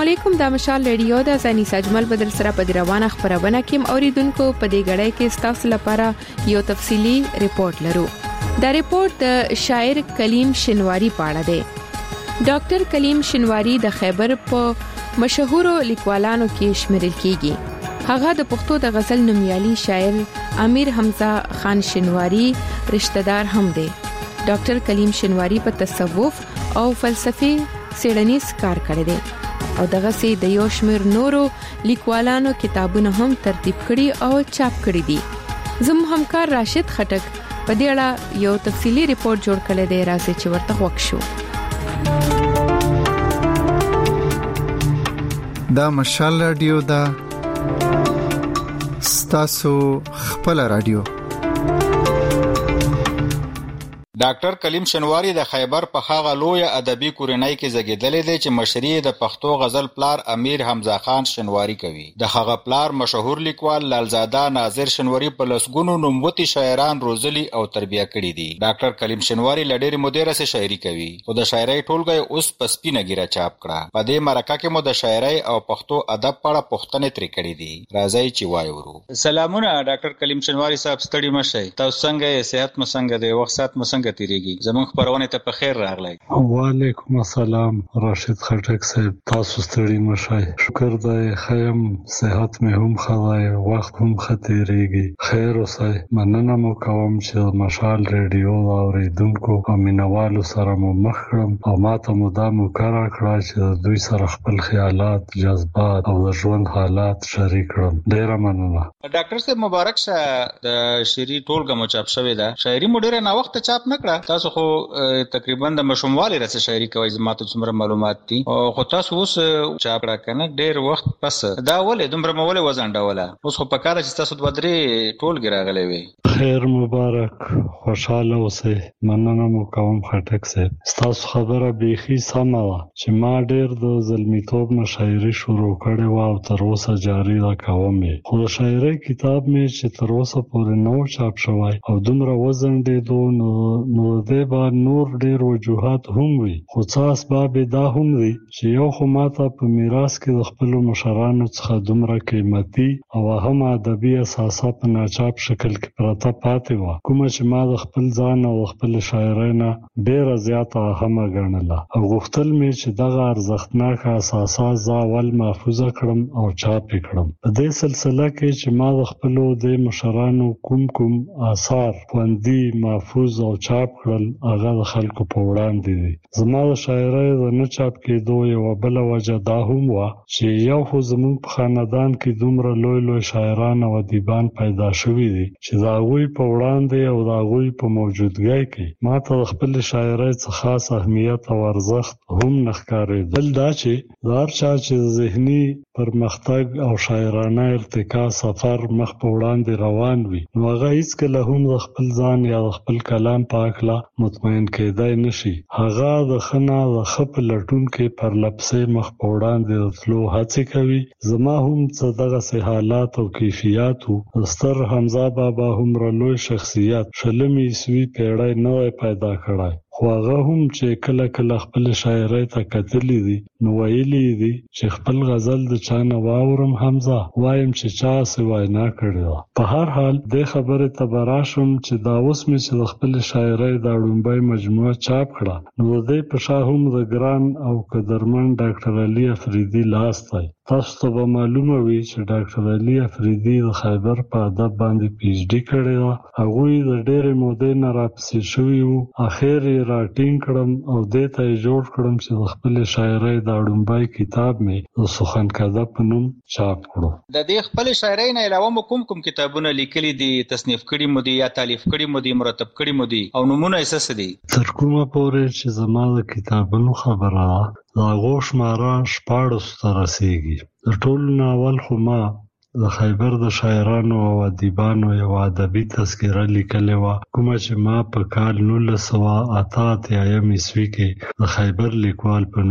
علیکم، د مشال ریډیو د زنی سجمل بدر سره په روانه خبرونه کې اوریدونکو په دې غړې کې ستاسو لپاره یو تفصیلی ریپورت لرو. دا ریپورت د شاعر کلیم شنواری په اړه دی. ډاکټر کلیم شنواری د خیبر په مشهورو لیکوالانو کې شمیرل کیږي. هغه د پښتو د غزل نومیالي شاعر امیر حمزه خان شنواری رشتہ دار هم دی. ډاکټر کلیم شنواری په تصوف او فلسفي سیړنیز کار کړی دی او دغه سي د یو شمیر نورو لیکوالانو کتابونه هم ترتیب کړي او چاپ کړي دي. زموږ همکار راشد خټک په دې اړه یو تفصیلی ریپورت جوړ کړی دی، راځي چې ورته وښیو. دا مشال رادیو دا ستاسو خپل رادیو. ډاکټر کلیم شنواری د خیبر په هغه لوی ادبي کورنۍ کې زیږیدلی دی چې مشري د پښتو غزل پلار امیر حمزه خان شنواری کوي. د هغه پلار مشهور لیکوال لالزاده ناظر شنواری په لسګونو نوموتي شاعران روزلي او تربیه کړي دي. ډاکټر کلیم شنواری له ډېرې مودې راهیسې شاعري کوي او د شاعرۍ ټولګه اوس په سپینه ګیره چاپ کړه. په دې مرکه کې مو د شاعرۍ او پښتو ادب په اړه پوښتنې ترې کړې دي. راځئ چې وایو. سلامونه ډاکټر کلیم شنواری صاحب، ستړي مشئ. تاسو څنګه یې؟ صحت مو څنګه دی؟ وخت سات مو څنګه تیریږي؟ زموږ خبرونه ته په خیر راغلی. وعلیکم السلام راشد خټک صاحب، تاسو ستړي مشئ. شکر دی خیم، صحت مې هم خدای، وخت هم ختیریږي. خیر اوسئ. مننه مو کوم چې مشال ریډیو اوریدونکو او مینوالو سره مو مخ کړم او ماته مو دا موکره کړه چې دوی سره خپل خیالات، جذبات او د ژوند حالات شریک کړم. ډیره مننه. ډاکټر صاحب مبارک شه. د شعري ټولګه مو چاپ شوې ده. شاعري مو ډیره نا وخت چاپ نه کړه. تاسو خو تقریبا د مشوموالي راځي شاعري کوي، زما ته څومره معلومات دي. خو تاسو اوس چاپ را کنه ډیر وخت پس دا ولې دومره مولې وزنډوله؟ اوس خو پکاره چې تاسو د بدري ټولګه راغلي وي. خیر مبارک، خوشاله اوسئ. مننه مو کوم خټک صاحب. تاسو خبره بیخي سمه ده چې ما ډیر د زلمیتوب نه شاعري شروع کړې و او تر اوسه جاری ده کوم. خو د شاعري کتاب مې چې تر اوسه پورې نو چاپ شوی او دومره وزنډېدو نو دې با نور ډیر وجوهات هم وي. خو څه اسباب دا هم دي چې یو خو ماته په میراث کې د خپل مشرانو څخه دومره قیمتي او هم ادبي اساسات په ناچاپ شکل کې پراته پاتې و، کومه چې ما د خپل ځان او خپل شاعرۍ نه ډیره زیاته اهمه ګڼله او غوښتل مې چې دغه ارزښتناک اساسات زه اول محفوظه کړم او چاپ کړم. په دې سلسله کې چې ما د خپلو د مشرانو کوم آثار خوندي، محفوظ او چاپ کړل، هغه د خلکو په وړاندې دي. زما د شاعرۍ د نه چاپ کېدو یوه بله وجه دا هم وه چې یو خو زموږ په خاندان کې دومره لوی شاعران او ادیبان پیدا شوي دي چې د هغوی په وړاندې او د هغوی په موجودګۍ کې ما ته د خپلې شاعرۍ څه خاص اهمیت او ارزښت هم نه ښکارېده. بل دا چې د هر چا چې ذهني پرمختګ او شاعرانه ارتقا سفر مخ په وړاندې روان وي، نو هغه هیڅکله هم د خپل ځان یا د خپل کلام په هکله مطمئن کېدای نشي. هغه د خنا د خپ لټون کې پر لپسې مخ په وړاندې د تلو هڅې کوي. زما هم څه دغه سه حالات او کیفیت او ستر حمزه بابا هم لوی شخصیت شلمې عیسوي پیړۍ نه پیدا کړای. خو هغه هم چې کله خپل شاعرۍ ته کتلی دي نو ویلي دي چې خپل غزل د چانه واورم حمزه وایم چې چا څه وینا کړې ده. په هر حال دې خبرې ته براشم چې دا اوس مې چې د خپل شاعرۍ د ډومبۍ مجموعه چاپ کړه نو دې په شا هم د ګران او قدرمن ډاکټر علي افریدي لاس دی. تاسو ته به معلومه وي چې ډاکټر علي افریدي د خیبر په ادب باندې پی ایچ ډي کړې ده. هغوی د ډېرې مودې نه راپسې شوي وو، اخر یې راټینګ کړم او دې ته یې جوړ کړم چې د خپلې شاعرۍ د ډومبۍ کتاب مې د سخنکده په نوم چاپ کړو. د دې خپلې شاعرۍ نه علاوه مو کوم کتابونه لیکلي دي، تصنیف کړي مو دي یا تالیف کړي مو دي، مرتب کړي مو دي او نومونه یې څه دي؟ تر کومه پورې چې زما د کتابونو خبره ده د هغو شماره 14 ته رسیږي. د ټولو نه اول خو ما د خیبر د شاعرانو او ادیبانو یو ادبي تذکره لیکلې وه، کومه چې ما په کال 1988 عیسوي کې د خیبر لیکوال په نوم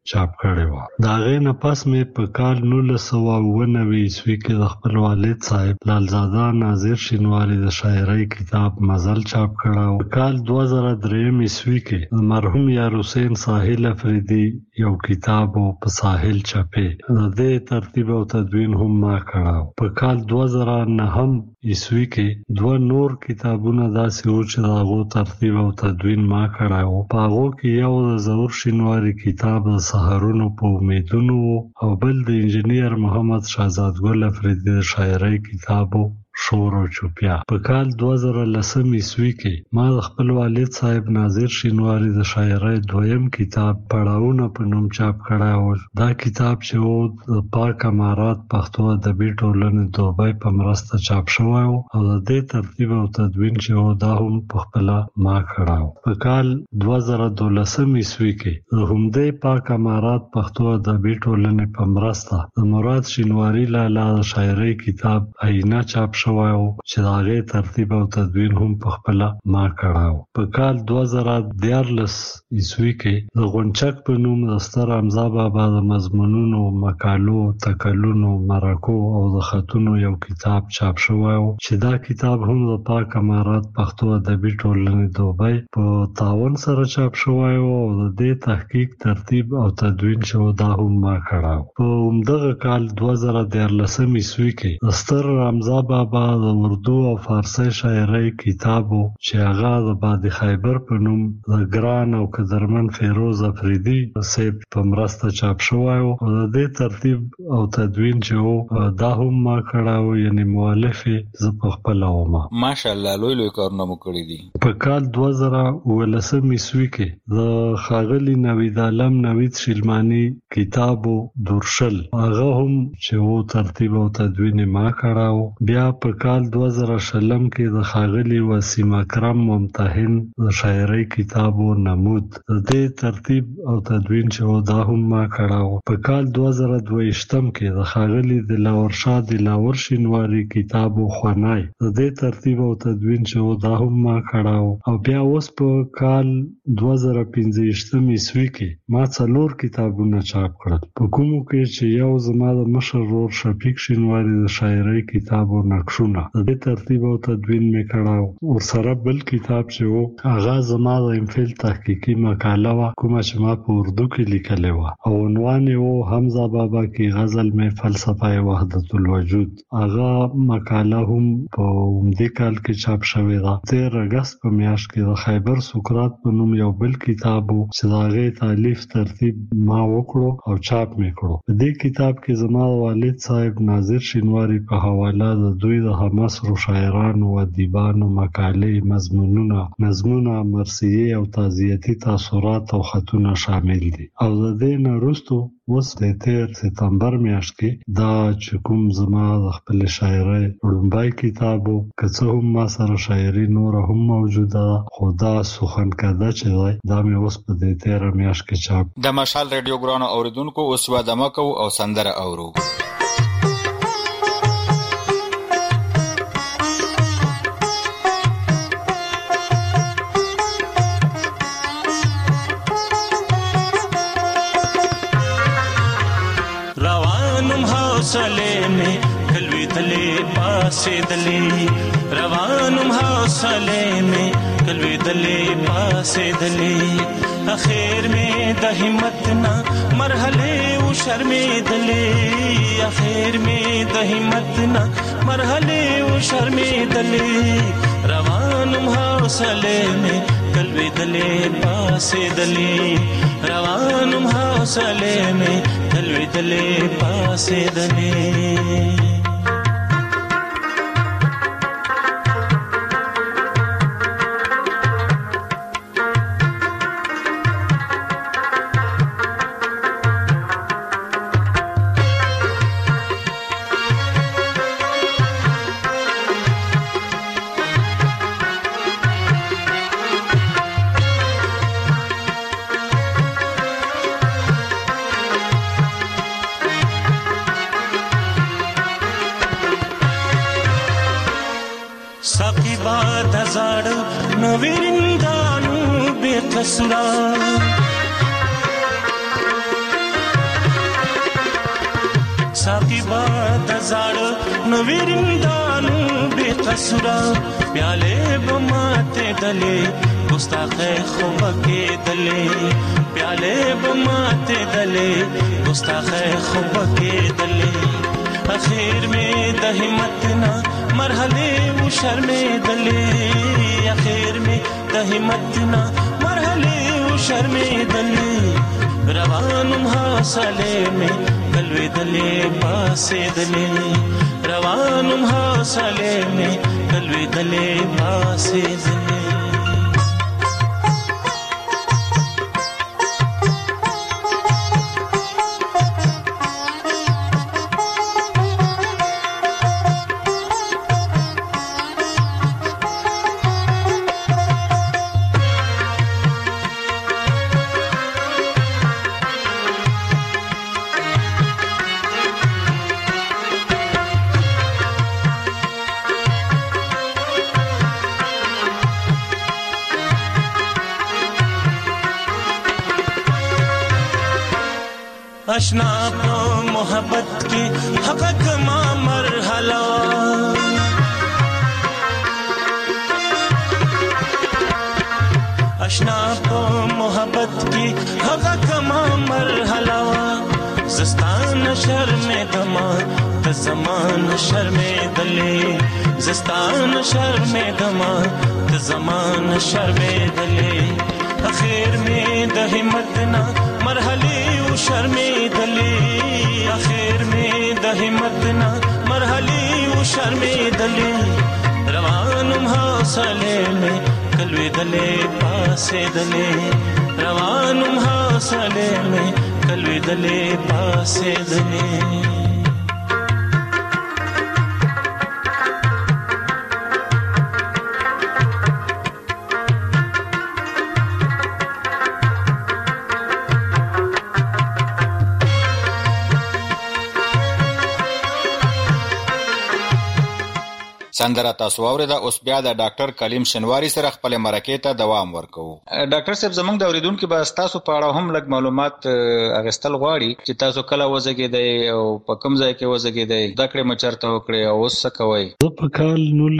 چاپ کړی و. دا غي نه پس مې په کال 1999 عیسوي کې د خپل والد صاحب لالزاده ناظر شینواری د شاعرۍ کتاب مزل چاپ کړو. په کال 2003 عیسوي کې د مرحوم یار حسین ساحل افریدي یو کتاب په ساحل چاپې د دې ترتیب او تدوین هم ما کړو. په کال 2009 عیسوی کې دوه نور کتابونه داسې و چې داغو ترتیب او تدوین ما کړو. په هغو کې یو د ظهور شینواری کتاب د سحرونو په امیدونو او بل د انجینیر محمد شهزاد ګل افریدي د شاعرۍ کتابو شور او چوپیا. په کال 2010 عیسوی کې ما د خپل والد صاحب ناظر شینواری د شاعرۍ دویم کتاب پړاوونه په نوم چاپ کړی. دا کتاب چې و د پاک امارات پښتو ادبي ټولنې دوبۍ په مرسته چاپ شوی او د دې ترتیب او تدوین چې و دا هم په خپل ما کړو. په کال 2012 عیسوی کې د همدې پاک امارات پښتو ادبي ټولنې په مرسته د مراد شینواری لالا د شاعرۍ کتاب آینه چاپ شوی چې د هغې ترتیب او تدوین هم په خپله ما کړو. په کال 2013 عیسوي کې د غونچک په نوم د ستر حمزه بابا د مضمونونو، مقالو، تکلونو، مرکو او د خطونو یو کتاب چاپ شوی چې دا کتاب هم د پاک امارات پښتو ادبي ټولنې دوبۍ په تعاون سره چاپ شوی او د دې تحقیق، ترتیب او تدوین چې دا هم ما کړو. په همدغه کال 2013 عیسوي کې د ستر حمزه بابا د اردو او فارسی شاعرۍ کتابو چې هغه د بادي خیبر په نوم د ګران او قدرمن فیروز افریدي صاحب په مرسته چاپ شوی او د دې ترتیب او تدوین چې دا هم ما کړو، یعنی مؤلف زه په خپل وم. ماشاءالله لوی کارونه مو کړی دي. په کال 2019 عیسوي کې د ښاغلي نوید عالم نوید شلمانی کتابو دورشل هغه هم چې ترتیب او تدوین ما کړو. بیا په کال 2020 کې د ښاغلي وسیم اکرم ممتحن د شاعرۍ کتابو نمود د دې ترتیب او تدوین چې دا هم ما کړو. په کال 2022 کې د ښاغلي دلاور شاه دلاور شینواری کتابو خوانای د دې ترتیب او تدوین چې دا هم ما کړو. او بیا اوس په کال 2015 عیسوي کې ما 4 کتابونه چاپ کړل، په کومو کې چې یو زما د مشر ورور شفیق شینواری د شاعرۍ کتابو نقشونه د دې ترتیب او تدوین می کړو. ورسره بل کتاب چې و هغه زما د امفیل تحقیقي مقاله و کومه چې ما په اردو کې لیکلې و او عنوان یې و حمزه بابا کی غزل میں فلسفه وحدت الوجود. هغه مقاله هم په همدې کال کې چاپ شوې ده. 13 اگست په میاشت کې د خیبر سقراط په نوم یو بل کتاب و چې د هغې تالیف ترتیب ما وکړو او چاپ می کړو. په دې کتاب کې زما والد صاحب ناظر شینواری په حواله د دوی د مصر شاعرانو و ادیبانو مقالې، مضمونونه، نظمونه، مرثیې او تعزیتي تاثرات او خطونه شامل دي. او د دې نه وروسته اوس د 13 سپتمبر میاشت کې دا چې کوم زما د خپل شاعرۍ لومړی کتابو که څه هم ما سره شاعري نور هم موجوده خو دا سخنکده چې دی دا مې اوس په دې 13 میاشت کې چاپ. د مشال ریډیو ګرانو اوریدونکو اوس وادمه کوو او سندره اورو. حوصله میں کلوی دلے پاسے دلے روانم حوصله میں کلوی دلے پاسے دلے اخیر میں د ہمت نہ مرحلے او شرمے دلے اخیر میں د ہمت نہ مرحلے او شرمے دلے روانم حوصله میں کلوی دلے پاسے دلے روانم حوصله میں کلوی دلے پاسے دلے. साकी बात जाड़ नवीरिंदानु बेकसुरा प्याले बमाते दले गुस्ताखे खुबके दले प्याले बमाते दले गुस्ताखे खुबके दले आखिर में दहिमत ना मरहले वो शर्मे दले आखिर में दहिमत ना मरहले वो शर्मे दले रवानुम हासले में कलवे दले पासे दले रवानुम हासले में कलवे दले पासे दले अशना पो मोहब्बत की हक़ मा मरहला अशना पो मोहब्बत की हक़ मा मरहला ज़स्तान शर्मे दमा ज़मान शर्मे दले ज़स्तान शर्मे दमा ज़मान शर्मे दले आखिर में दहिमत ना मरहले वो शर्मे दले आखिर में दहिमत ना मरहले वो शर्मे दले रवानुम हासले में कलवे दले पासे दले रवानुम हासले में कलवे दले पासे दले سندره تاسو اوریدا اوس بیا د ډاکټر کلیم شنواری سره خپل مرکه ته دوام ورکوو. ډاکټر صاحب زمونږ د اوریدونکو به تاسو په اړه هم لږ معلومات اغستل غواړي چې تاسو کله وزګیدئ او په کوم ځای کې وزګیدئ د کړې مچرته وکړي او اوس څه کوي؟ زه په کال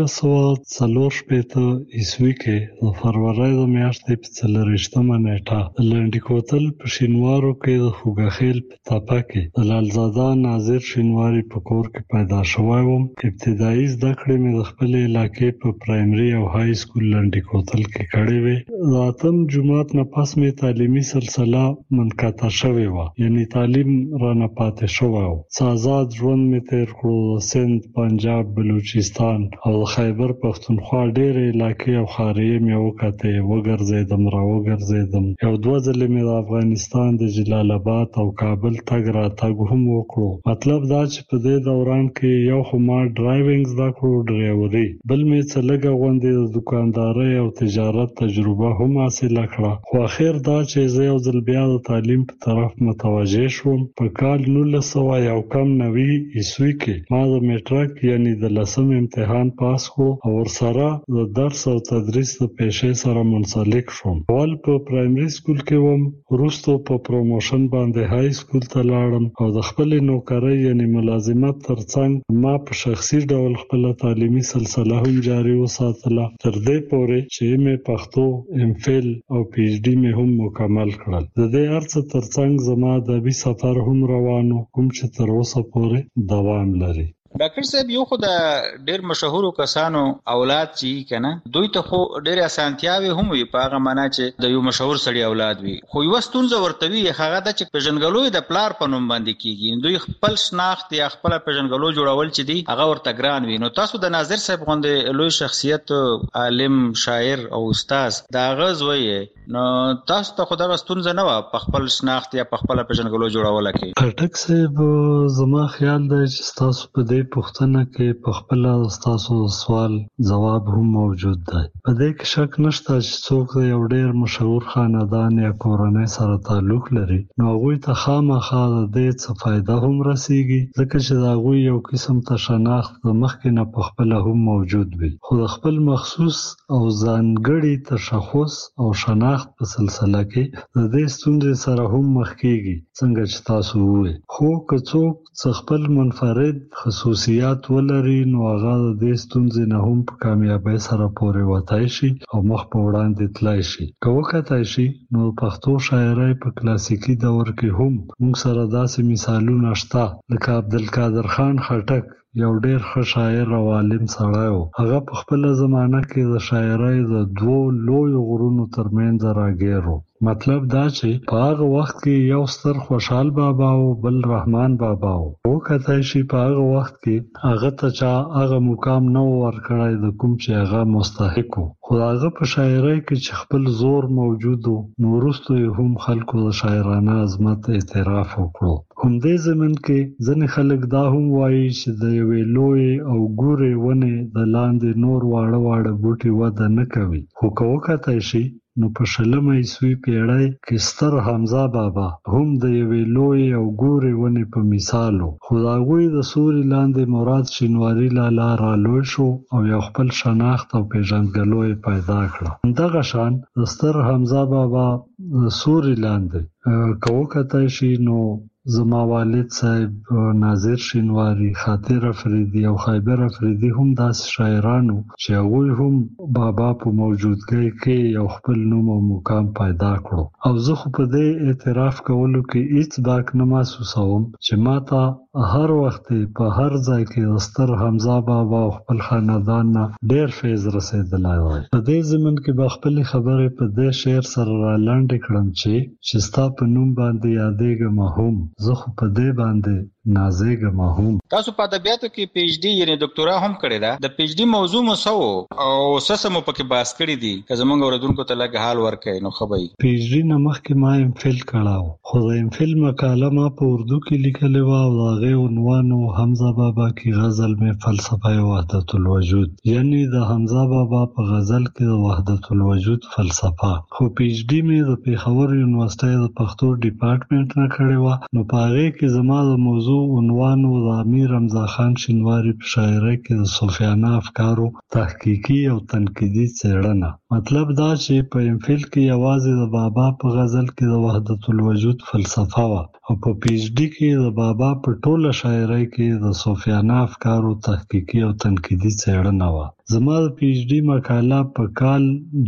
1940 عیسوي کې د فروری د میاشتې په 4 نیټه د لنډی کوتل په شینوارو کې د خوګخیل په تاپه کې د لالزاده ناظر شینواری په کور کې پیدا شوی وم. ابتدایي زده کړې مې د خپل علاقې په پرایمري او های سکول لنډی کوتل کې کړې وې. د اتم جماعت نه پس مې تعلیمي سلسله منقطع شوې وه، یعنی تعلیم رانه پاتې شوی و. آزاد ژوند مې تیر کړو. سند، پنجاب، بلوچستان او د خیبر پښتونخوا ډېرې علاقې او خاریې مې وکتې. وګرځېدم راوګرځېدم. یو دوه ځلې مې د افغانستان د جلال آباد او کابل تګ راتګ هم وکړو. مطلب دا چې په دې دوران کې یو خو ما ډرایوینګ زده کړو، ډرایوري، بل مې څه لږه غوندې د دکاندارۍ او تجارت تجربه هم حاصله کړه. خو اخر دا چې زه یو ځل بیا د تعلیم په طرف متوجه شوم. په کال 1990 عیسوي کې ما د میټرک یعنی د 10م امتحان پاس کړو او ورسره د درس او تدریس د پیشې سره منسلک شوم. اول په پرایمري سکول کې وم، وروسته په پروموشن باندې های سکول ته لاړم او د خپل نوکرۍ یعنی ملازمت ترڅنګ ما په شخصي ډول خپل تعلیمي سلسله هم جاری وساتله، تر دې پورې چې مې پښتو ام فل او پی ایچ ډي مې هم مکمل کړل. د دې ارڅ ترڅنګ زما ادبي سفر هم روانو، کوم چې تر اوسه پورې دوام لري. ډاکټر صاحب یو خو د ډېر مشهورو کسانو اولاد چې کنه دوی ته خو ډېر اسانتیاوي هم وي په هغه معنا چې د یو مشهور سړي اولاد وي، خو یو ستونزه ورته وي هغه د چې پیژنګلوي د پلار په نوم باندې کیږي. دوی خپل شناخت یا خپل پیژنګلو جوړول چې دی هغه ورته ګران وي. نو تاسو د ناظر صاحب غوندې لوی شخصیت، عالم، شاعر او استاد دا غز وي، نو تاسو ته خو دغه ستونزه نه و په خپل شناخت یا په خپل پیژنګلو جوړول کې؟ کټک صاحب زما خیال دی چې تاسو په دې دې پوښتنه کې په خپل تاسو سوال جواب هم موجود دی. په دې کې شک نشته چې څوک یو ډېر مشهور خاندان یا کورنۍ سره تعلق لري نو هغوی ته خامخا د دې څه فائدہ هم رسیږي ځکه چې د هغوی یو قسم ته شناخت د مخکې نه په خپل هم موجود وي، خو د خپل مخصوص او ځانګړي تشخص او شناخت په سلسله کې د دې ستونزې سره هم مخ کېږي څنګه چې تاسو وویل. خو که څوک خپل منفرد خصوصیات ولري نو هغه د دې ستونزې نه هم په کامیابۍ سره پورې وتای شي او مخ په وړاندې تلای شي. که وکتای شي نو پښتو شاعرۍ په کلاسیکي دور کې هم موږ سره داسې مثالونه شته لکه عبدالقادر خان خټک یو ډېر ښه شاعر او عالم سړی و. هغه په خپله زمانه کې د شاعرۍ د دوو لویو غرونو ترمنځ راګیر و. مطلب دا چې په هغه وخت کې یو ستر خوشحال بابا او بل رحمان بابا و. وکتای شي په هغه وخت کې هغه ته چا هغه مقام نه ورکړی د کوم چې هغه مستحق و، خو هغه په شاعرۍ کې چې خپل زور موجود و نو وروسته یې هم خلکو د شاعرانه عظمت اعتراف وکړو. همدې زمن کې ځینې خلک دا هم وایي چې د یوې لویې او ګورې ونې د لاندې نور واړه واړه بوټي وده نه کوي. خو که وکتای شي نو په 20 عیسوي پیړۍ کې ستر حمزه بابا هم د یوې لویې او ګورې ونې په مثال و، خو د هغوی د سوري لاندې مراد شینواري لالا را لوی شو او یو خپل شناخت او پیژندګلو یې پیدا کړه. همدغه شان د ستر حمزه بابا د سوري لاندې که وکتای شي نو زما والد صاحب ناظر شینواری، خاطر افریدی او خیبر افریدی هم داسې شاعرانو چې هغوی هم بابا په موجودګۍ کې یو خپل نوم او مقام پیدا کړو. او زه خو په دې اعتراف کولو کې هیڅ باک نه محسوسوم چې ما ته هر وخت په هر ځای کې د ستر حمزه بابا او خپل خاندان نه ډېر فیض رسېدلی دی. په دې زمن کې به خپلې خبرې په دې شعر سره را لنډې کړم چې ستا په نوم باندې یادېږم هم زه خو په دې باندې نازېږم هم. تاسو په ادبیاتو کې پی ایچ ډي یعنی ډاکټورا هم کړې ده. د پی ایچ ډي موضوع مو څه و او څه مو پکې بحث کړي دي؟ که زموږ اورېدونکو ته لږ حال ورکړئ نو ښه به وي. پی ایچ ډي نه مخکې ما ایم فل کړی و، خو د ایم فل مقاله ما په اردو کې لیکلې وه او د هغې عنوان و حمزه بابا کی غزل میں فلسفه وحدت الوجود، یعنی د حمزه بابا په غزل کې د وحدت الوجود فلسفه. خو پی ایچ ډي مې د پېښور یونیورسټۍ د پښتو ډیپارټمنټ نه کړې وه نو په هغې کې زما د موضوع عنوان و د امیر حمزه خان شینواری په شاعرۍ کې د صوفیانه افکارو تحقیقي او تنقیدي څېړنه. مطلب دا چې په ایم فل کې یوازې د بابا په غزل کې د وحدت الوجود فلسفه وه او په پی ایچ ډي کې د بابا په ټوله شاعرۍ کې د صوفیانه افکارو تحقیقي او تنقیدي څېړنه وه. زما د پی ایچ ډي مقاله په کال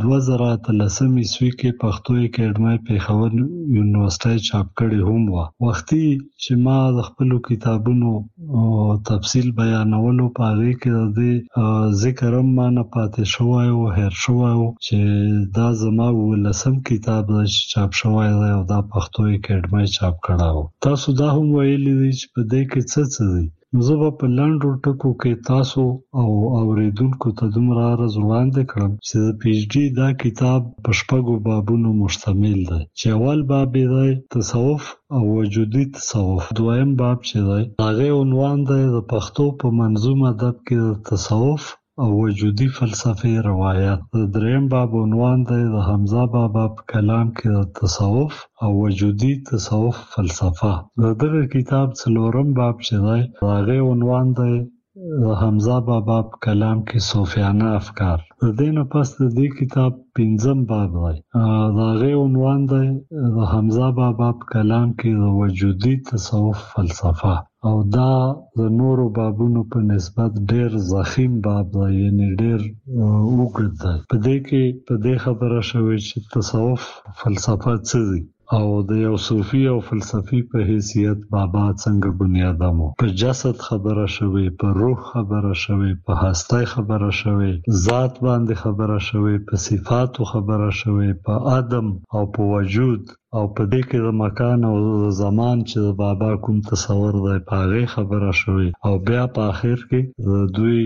2013 عیسوي کې پښتو اکیډمۍ پېښور یونیورسټۍ چاپ کړې هم وه. وختي چې ما د خپلو کتابونو تفصیل بیانولو په هغې کې د دې ذکر هم ما نه پاتې شوی و، هیر شوی و چې دا زما 18م کتاب دی چې چاپ شوی دی او دا پښتو اکیډمۍ چاپ کړی و. تاسو دا هم ویلي دي چې په دې کې څه دي. زه به په لنډو ټکو کې تاسو او اوریدونکو ته دومره عرض وړاندې کړم چې د پی ایچ ډي دا کتاب په 6 بابونو مشتمل دی چې اول باب دی تصوف او وجودي تصوف، دویم باب چې دی هغې عنوان دی د پښتو په منظوم ادب کې د تصوف او وجودي فلسفې روایت، د دریم باب عنوان دی د حمزه بابا په کلام کې د تصوف او وجودي تصوف فلسفه. د دغه کتاب څلورم باب چې دی د هغې عنوان دی د حمزه بابا په کلام کې صوفیانه افکار. د دې نه پس د دې کتاب 5م باب دی د هغې عنوان دی د حمزه بابا په کلام کې د وجودي تصوف فلسفه او دا د نورو بابونو په نسبت ډیر ضخیم باب دی، یعنی ډیر اوږد دی. په دې کې په دې خبره شوې چې تصوف فلسفه څه دی او د یو صوفي او فلسفي په حیثیت بابا څنګه بنیادم و. په جسد خبره شوې، په روح خبره شوې، په هستی خبره شوې، ذات باندې خبره شوې، په صفاتو خبره شوې، په عدم او په وجود او په دې کې د مکان او د زمان چې د بابا کوم تصور دی پاغه خبره شوی او بیا په اخر کې د دوی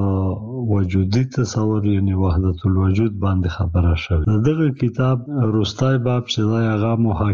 د وجودي تصور یعنی وحدت الوجود باندې خبره شوی. دغه کتاب روستای باب چې دا هغه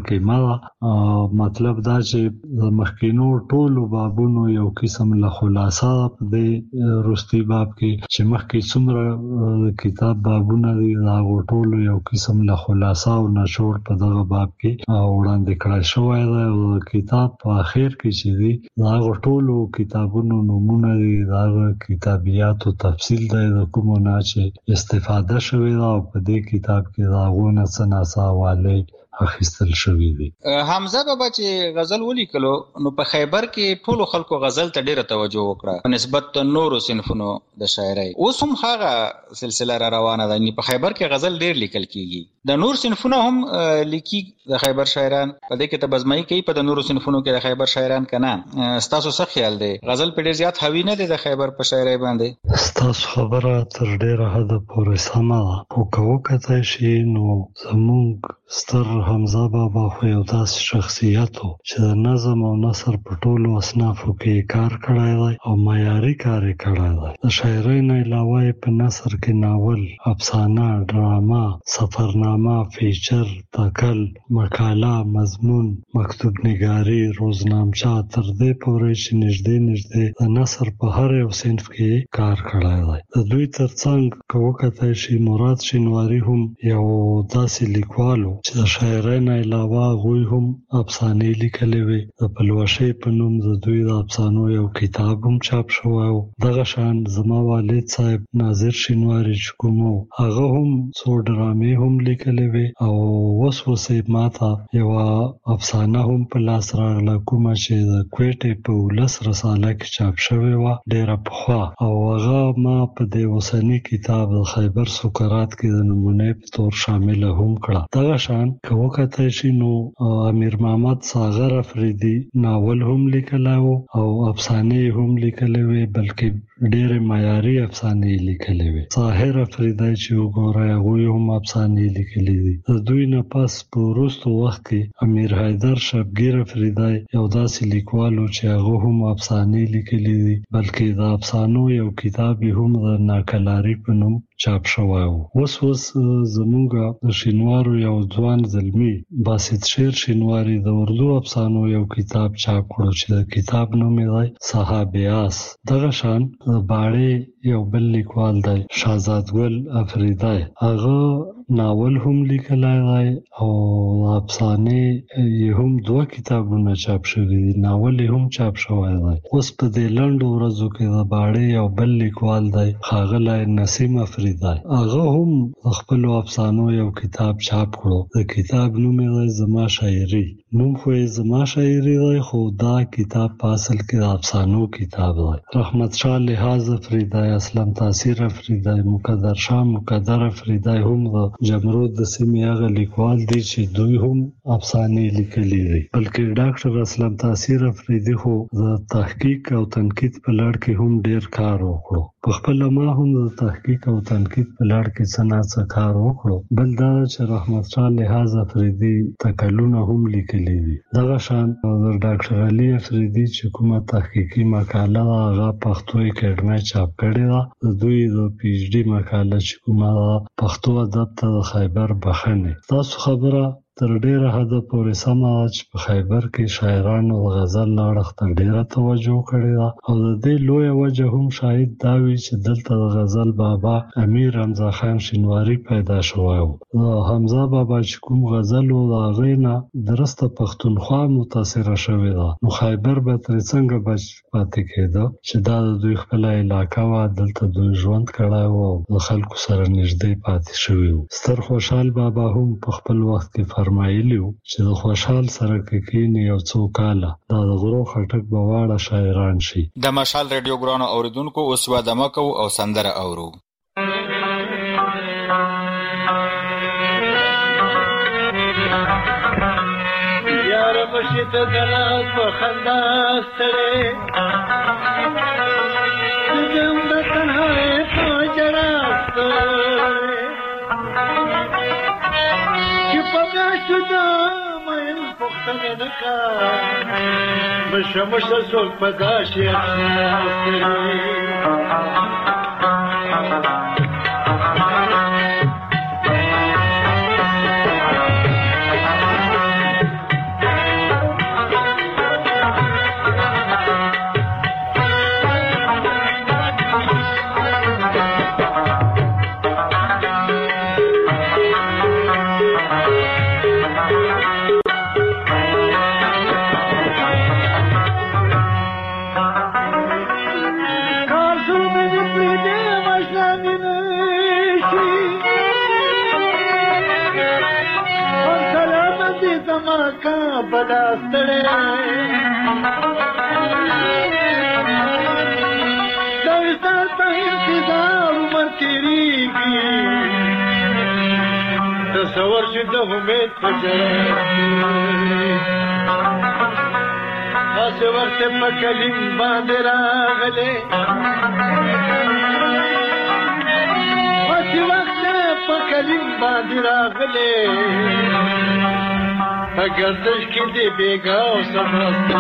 محاکمه مطلب دا چې د مخکینو ټولو بابونو یو قسم له خلاصه په دې روستي باب کې چې مخکې څومره کتاب بابونه دي دا ټولو یو قسم له خلاصه او نشور په دغه باب کې وړاندې کړای شوی دی او کتاب په اخر کې چې دی دا ټولو کتابونو نومونه دي دا کتابیات او تفصیل دی د کومو نه چې استفاده شوی دا په دې کتاب کې دا غونه سناسا والي اخیستل شوی دی. حمزه بابا چې غزل ولیکلو نو په خیبر کې ټولو خلکو غزل ته ډیره توجه وکړه په نسبت نورو صنفونو د شاعرۍ. اوس هم هغه سلسله را روانه ده په خیبر کې غزل ډیر لیکل کیږي. د نور صنفونو هم لیکي د خیبر شاعران په دې کې ته بزمایي کوي په د نورو صنفونو کې د خیبر شاعران کنه. ستاسو څه خیال دی غزل په ډیر زیات حوی نه دی د خیبر په شاعرۍ باندې؟ ستاسو خبره تر ډیره حد پورې سمه ده خو که وکتای شي نو زمونږ ستر حمزه بابا خو یو داسې شخصیت و چې د نظم او نثر په ټولو اصنافو کې کار کړی دی او معیاري کار یې کړی دی. د شاعرۍ نه علاوه په نثر کې ناول، افسانه، ډرامه، سفرنامه، فیچر، تکل، مقاله، مضمون، مکتوب نگاری، روزنامچه تر دې پورې چې نږدې د نثر په هر یو صنف کې کار کړی دی. د دوی ترڅنګ که وکتای شي مراد شینواري هم یو داسې لیکوال چې د شاعرۍ نه علاوه هغوی هم افسانې لیکلې وې. د پلوشۍ په نوم د دوی د افسانو یو کتاب هم چاپ شوی و. دغه شان زما والد صاحب ناظر شینواري چې کوم هغه هم څو ډرامې هم لیکلې وې او اوس ماته یوه افسانه هم په لاس راغله کومه چې د کویټې په 19 رساله کې چاپ شوې وه ډېره پخوا او هغه ما په دې اوسني کتاب د خیبر سکرات کې د نمونې په طور شامله هم کړه. دغه شان که وکتای شي نو امیر محمد ساغر افریدي ناول هم لیکلی و او افسانې هم لیکلې وې بلکې ډېرې معیاري افسانې لیکلې وې. طاهر افریدی چې وګورئ هغوی هم افسانې لیکلې دي. د دوی نه پس په وروستو وخت کې امیر حیدر شبګیر افریدی یو داسې لیکوال و چې هغه هم افسانې لیکلې دي بلکې د افسانو یو کتاب هم د ناکلاري په نوم چاپ شوی و. اوس زمونږ د شینوارو یو ځوان زلمی باسط شیر شینواري د اردو افسانو یو کتاب چاپ کړو چې د کتاب نوم یې دی صحابیاس. دغه شان د باړې یو بل لیکوال دی شهزاد ګل افریدی هغه ناول هم لیکلی دی او افسانې یې هم 2 کتابونه چاپ شوي دي ناول یې هم چاپ شوی دی. اوس په دې لنډو ورځو کې د باړې یو بل لیکوال دی ښاغلی نسیم افریدی هغه هم د خپلو افسانو یو کتاب چاپ کړو. د کتاب نوم یې دی زما شاعري. نوم خو یې زما شاعري دی خو دا کتاب په اصل کې د افسانو کتاب دی. رحمت شاه لحاظ افریدی، اسلم تاثیر افریدی، مقدر شاه مقدر افریدی هم د جمرود د سیمې هغه لیکوال دي چې دوی هم افسانې لیکلي دي. بلکې ډاکټر اسلم تاثیر افریدي خو د تحقیق او تنقید په لړ کې هم ډیر کار وکړو. په خپل ما هم د تحقیق او تنقید په لړ کې څه کار وکړو. بل دا چې رحمت شاه لحاظ افریدي تکلونه هم لیکلي دي. دغه شان د ډاکټر علي افریدي چې کومه تحقیقي مقاله هغه پښتو اکیډمي چاپ کړې ده. د دوی د پی ایچ ډي مقاله چې کومه پښتو ادب ته د خیبر بخښنې. تاسو خبره تر ډیره حده پورې سمه چې په خیبر کې شاعرانو د غزل اړخ ته ډیره توجه کړې ده او د دې لویه وجه هم شاید دا وي چې دلته د غزل بابا امیر حمزه خان شینواري پیدا شوی و. د حمزه بابا چې کوم غزل و د هغې نه درسته پښتونخوا متاثره شوې ده نو خیبر به ترې څنګه بچ پاتې کېده چې دا د دوی خپله علاقه وه دلته دوی ژوند کړی و او د خلکو سره نږدې پاتې شوي و. ستر خوشحال بابا هم په خپل وخت کې فرمایلی و چې د خوشحال سره کې کېني یو څو کاله دا د غرو خټک به واړه شاعران شي. د مشال ریډیو ګرانو اوریدونکو اوس ودمه کوو او سندره اورو. یار بشت دلات په خندا ستړې دغم د تنهایی په جړا ستړې چې په میاشتو د پختنه نکا مشه څوک په دا شیخ بلاستړې درستا ته انتظار عمر تیریږي تصور چې د امید په هسې وخت په کلیم باندې راغلی هسې وخت په کلیم باندې راغلی گردش کی دی بیگا و سمسته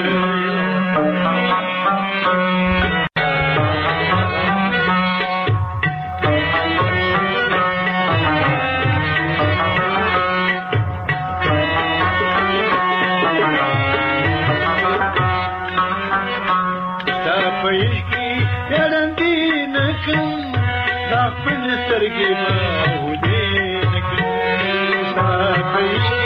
ستا پیش کی پیرندی نکن دا خپل سترګې ماودې نکن ستا پیش کی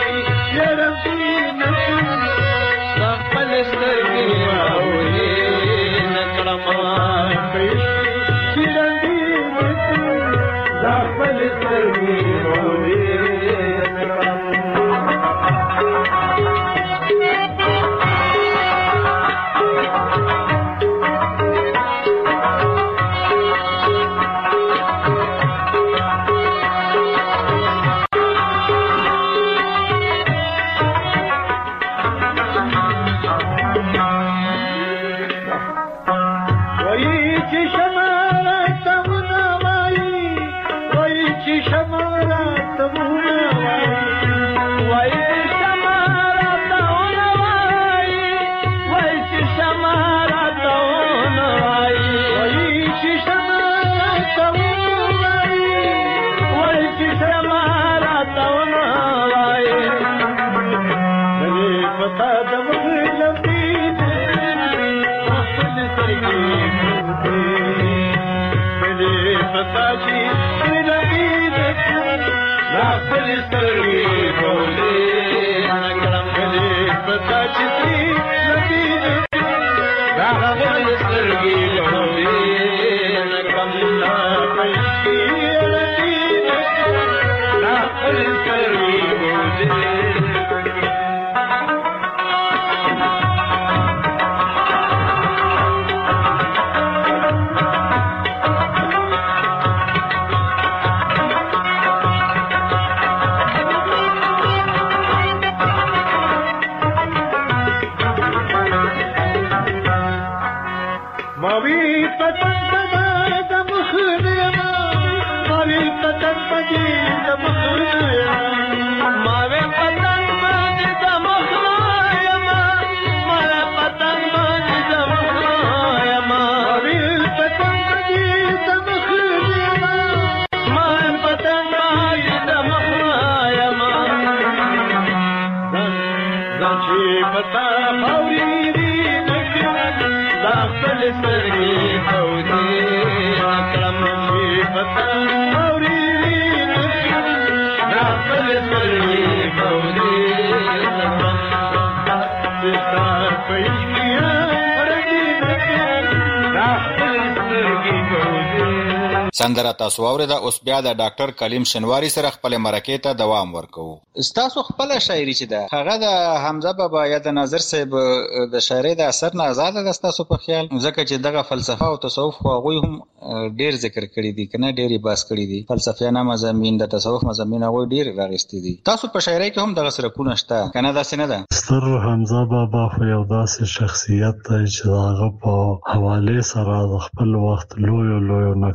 سندره تاسو اوریدا اوس بیا د ډاکټر کلیم شنواری سره خپل مرکه ته دوام ورکوو. تاسو خپل شاعري چې ده هغه د حمزه بابا یا د ناظر صاحب د شاعري د اثر نه آزاد ده تاسو په خیال؟ ځکه چې دغه فلسفه او تصوف خو هغه هم ډیر ذکر کړی دي کنه ډیر باس کړی دي فلسفیانه مضامین د تصوف مضامین هغه ډیر راغستې دي. تاسو په شاعري کې هم دغه سره کو نشته کنه دا څنګه ده؟ ستر حمزه بابا خو یو داسې شخصیت دی چې هغه په حواله سره د خپل وخت لوی نقادان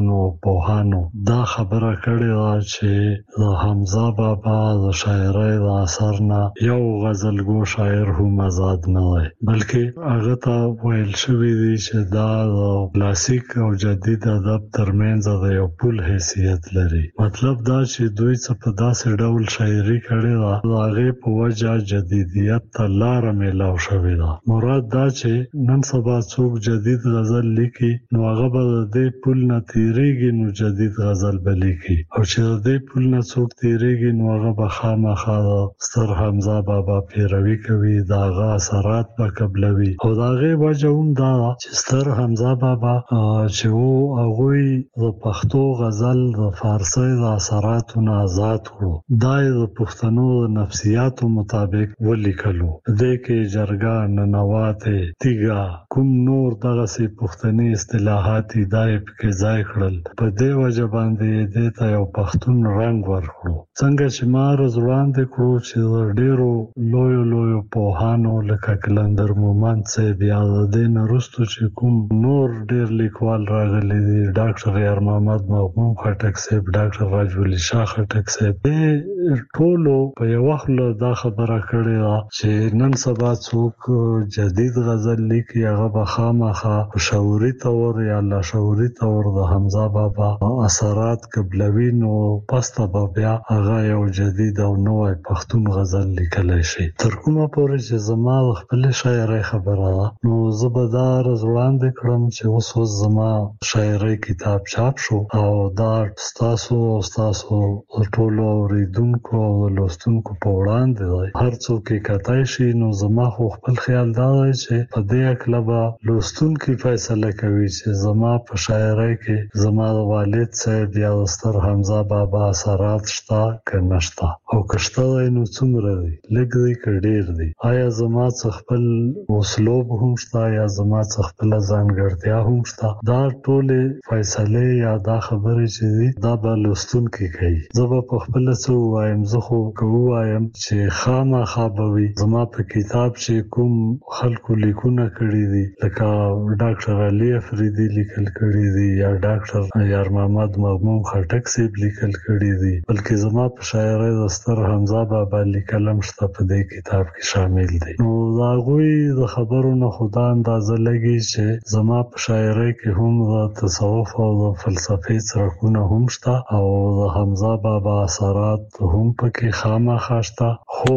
عالمانو پوهانو دا خبره کړې ده چې د حمزه بابا د شاعرۍ د اثر نه یو غزلګو شاعر هم آزاد نه دی، بلکې هغه ته ویل شوی دی چې دا د کلاسیک او جدید ادب ترمنځ د یو پل حیثیت لري. مطلب دا چې دوی څه په داسې ډول شاعري کړې ده د هغې په وجه جدیدیت ته لاره میلاو شوې ده. مراد دا چې نن سبا څوک جدید غزل لیکي نو هغه به د دې پل نه تیریږي نو جدید غزل به لیکي، او چې د دې پل نه څوک تیریږي نو هغه به خامخا د ستر حمزه بابا پیروي کوي، د هغه اثرات به قبلوي. او د هغې وجه هم دا ده چې ستر حمزه بابا چې و هغوی د پښتو غزل د فارسي د اثراتو نه آزاد کړو. دا یې د پښتنو د نفسیاتو مطابق ولیکلو. دې کې جرګه، ننواتې، تیګه، کوم نور دغسې پښتني اصطلاحات دا یې پکې ځای کړل. په دې وجه باندې دې ته یو پښتون رنګ ورکړو. څنګه چې ما عرض وړاندې کړو چې د ډېرو لویو پوهانو لکه قلندر مومند صاحب یا د دې نه وروسته چې کوم نور ډېر لیکوال راغلي دي، ډاکټر یار محمد مغموم خټک صاحب، ډاکټر راج ولی شاه خټک صاحب، دې ټولو په یو وخت دا خبره کړې ده چې نن سبا څوک جدید غزل لیکي هغه به خامخا شعوري طور یا لاشعوري طور د حمزه بابا اثرات قبلوي، نو پسته به بیا هغه یو جدید او نوی پښتون غزل لیکلی شي. تر کومه پورې چې زما د خپلې شاعرۍ خبره ده نو زه به دا عرض وړاندې کړم چې اوس زما شاعرۍ کتاب چاپ شو او دا ستاسو او ستاسو ټولو اوریدونکو او لوستونکو په وړاندې دی. هر څوک یې کتای شي. نو زما خو خپل خیال دا دی چې په دې هکله به لوستونکي فیصله کوي چې زما په شاعرۍ کې زما د والد صاحب یا د ستر حمزه بابا اثرات شته که نه شته، او که شته دی نو څومره دی، لږ دی که ډېر دی، آیا زما څه خپل اسلوب هم شته یا زما څه خپله ځانګړتیا هم شته. دا ټولې فیصلې یا دا خبرې چې دي دا به لوستونکي کوي. زه به په خپله څه ووایم، زه خو که ووایم چې خامخا به وي زما په کتاب چې کوم خلکو لیکونه کړي دي لکه ډاکټر علي افریدي لیکل کړي دي یا ډاکټر یار محمد مغموم خټک صاحب لیکل کړي دي، بلکې زما په شاعرۍ د ستر حمزه بابا لیکل هم شته په دې کتاب کې شامل دي. نو د هغوی د خبرو نه خو دا اندازه لګي چې زما په شاعرۍ کې هم د تصوف او د فلسفې څرکونه هم شته او د حمزه بابا اثرات هم پکې خامخا شته. خو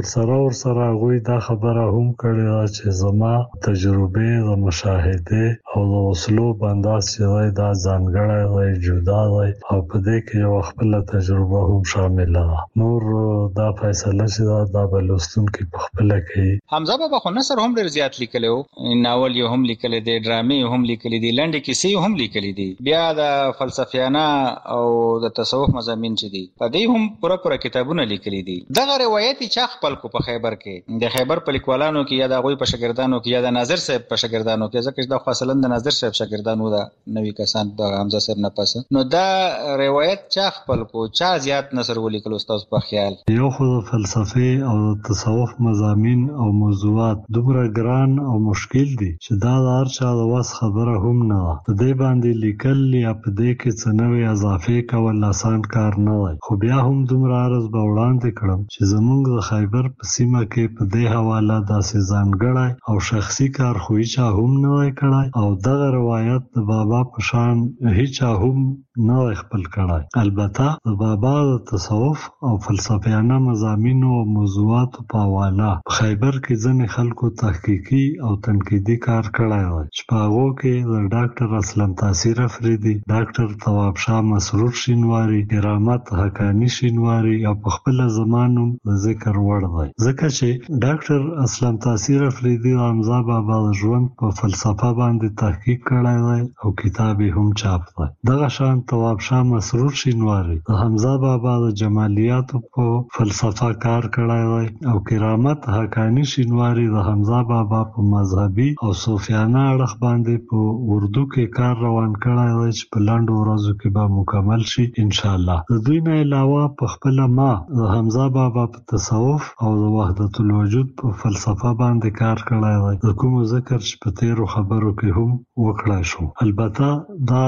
ورسره هغوی دا خبره هم کړې ده چې زما تجربې د مشاهدې او د اسلوب انداز چې دی دا ځانګړی دی، جدا دی او په دې کې یو خپله تجربه هم شامله ده. نور دا فیصله چې ده دا به لوستونکي په خپله کوي. حمزه بابا خو نثر هم ډېر زیات لیکلی و، ناول یې هم لیکلی دی، ډرامې یې هم لیکلی دي، لنډې کیسې یې هم لیکلی دي، بیا د فلسفیانه او د تصوف مضامین چې دي په دې هم پوره کتابونه لیکلي دي. دغه روایت چا خپل کو په خیبر کې، د خیبر په لیکوالانو کې یا د هغوی په شاګردانو کې یا د ناظر صاحب په شاګردانو کې، ځکه چې دا خو اصلا د ناظر صاحب شاګردانو دا نوي کسان د حمزه صاحب نه پس. نو دا روایت چا خپل کو، چا زیات نثر ولیکلو ستاسو په خیال؟ یو خو د فلسفې او د تصوف مضامین او موضوعات دومره ګران او مشکل دي چې دا د هر چا د وس خبره هم نه ده. په دې باندې لیکل یا په دې کې څه نوې اضافې کول آسان کار نه دی. خو بیا هم دومره عرض به وړاندې کړم چې زموږ د خیبر په سیمه کې په دې حواله داسې ځانګړی او شخصي کار خو هیچا هم نه دی کړی او دغه روایت د بابا په شان هیچا هم نه دی خپل کړی. البته د بابا د تصوف او فلسفیانه مضامینو او موضوعاتو په حواله په خیبر کې ځینې خلکو تحقیقي او تنقیدي کار کړی دی چې په هغو کې د ډاکټر اسلم تاثیر افریدي، ډاکټر طواب شاه مسرور شینواري، کرامت حقانی شینواري او په خپله زمانو د ذکر وړ دی. ځکه چې ډاکټر اسلم تاثیر افریدي د حمزه بابا د ژوند په فلسفه باندې تحقیق کړی دی او کتاب یې هم چاپ دی. دغه شان طواب شاه مسرور شینواري د حمزه بابا د جمالیاتو په فلسفه کار کړی دی او کرامت حقانی شینواري د حمزه بابا په مذهبي او صوفیانه اړخ باندې په اردو کې کار روان کړی دی چې په لنډو ورځو کې به مکمل شي ان شاء الله. د دوی نه علاوه په خپله ما د حمزه بابا په تصوف او د وحدت الوجود په فلسفه باندې کار کړی دی، د کومو ذکر چې په تیرو خبرو کې هم وکړای شو. البته دا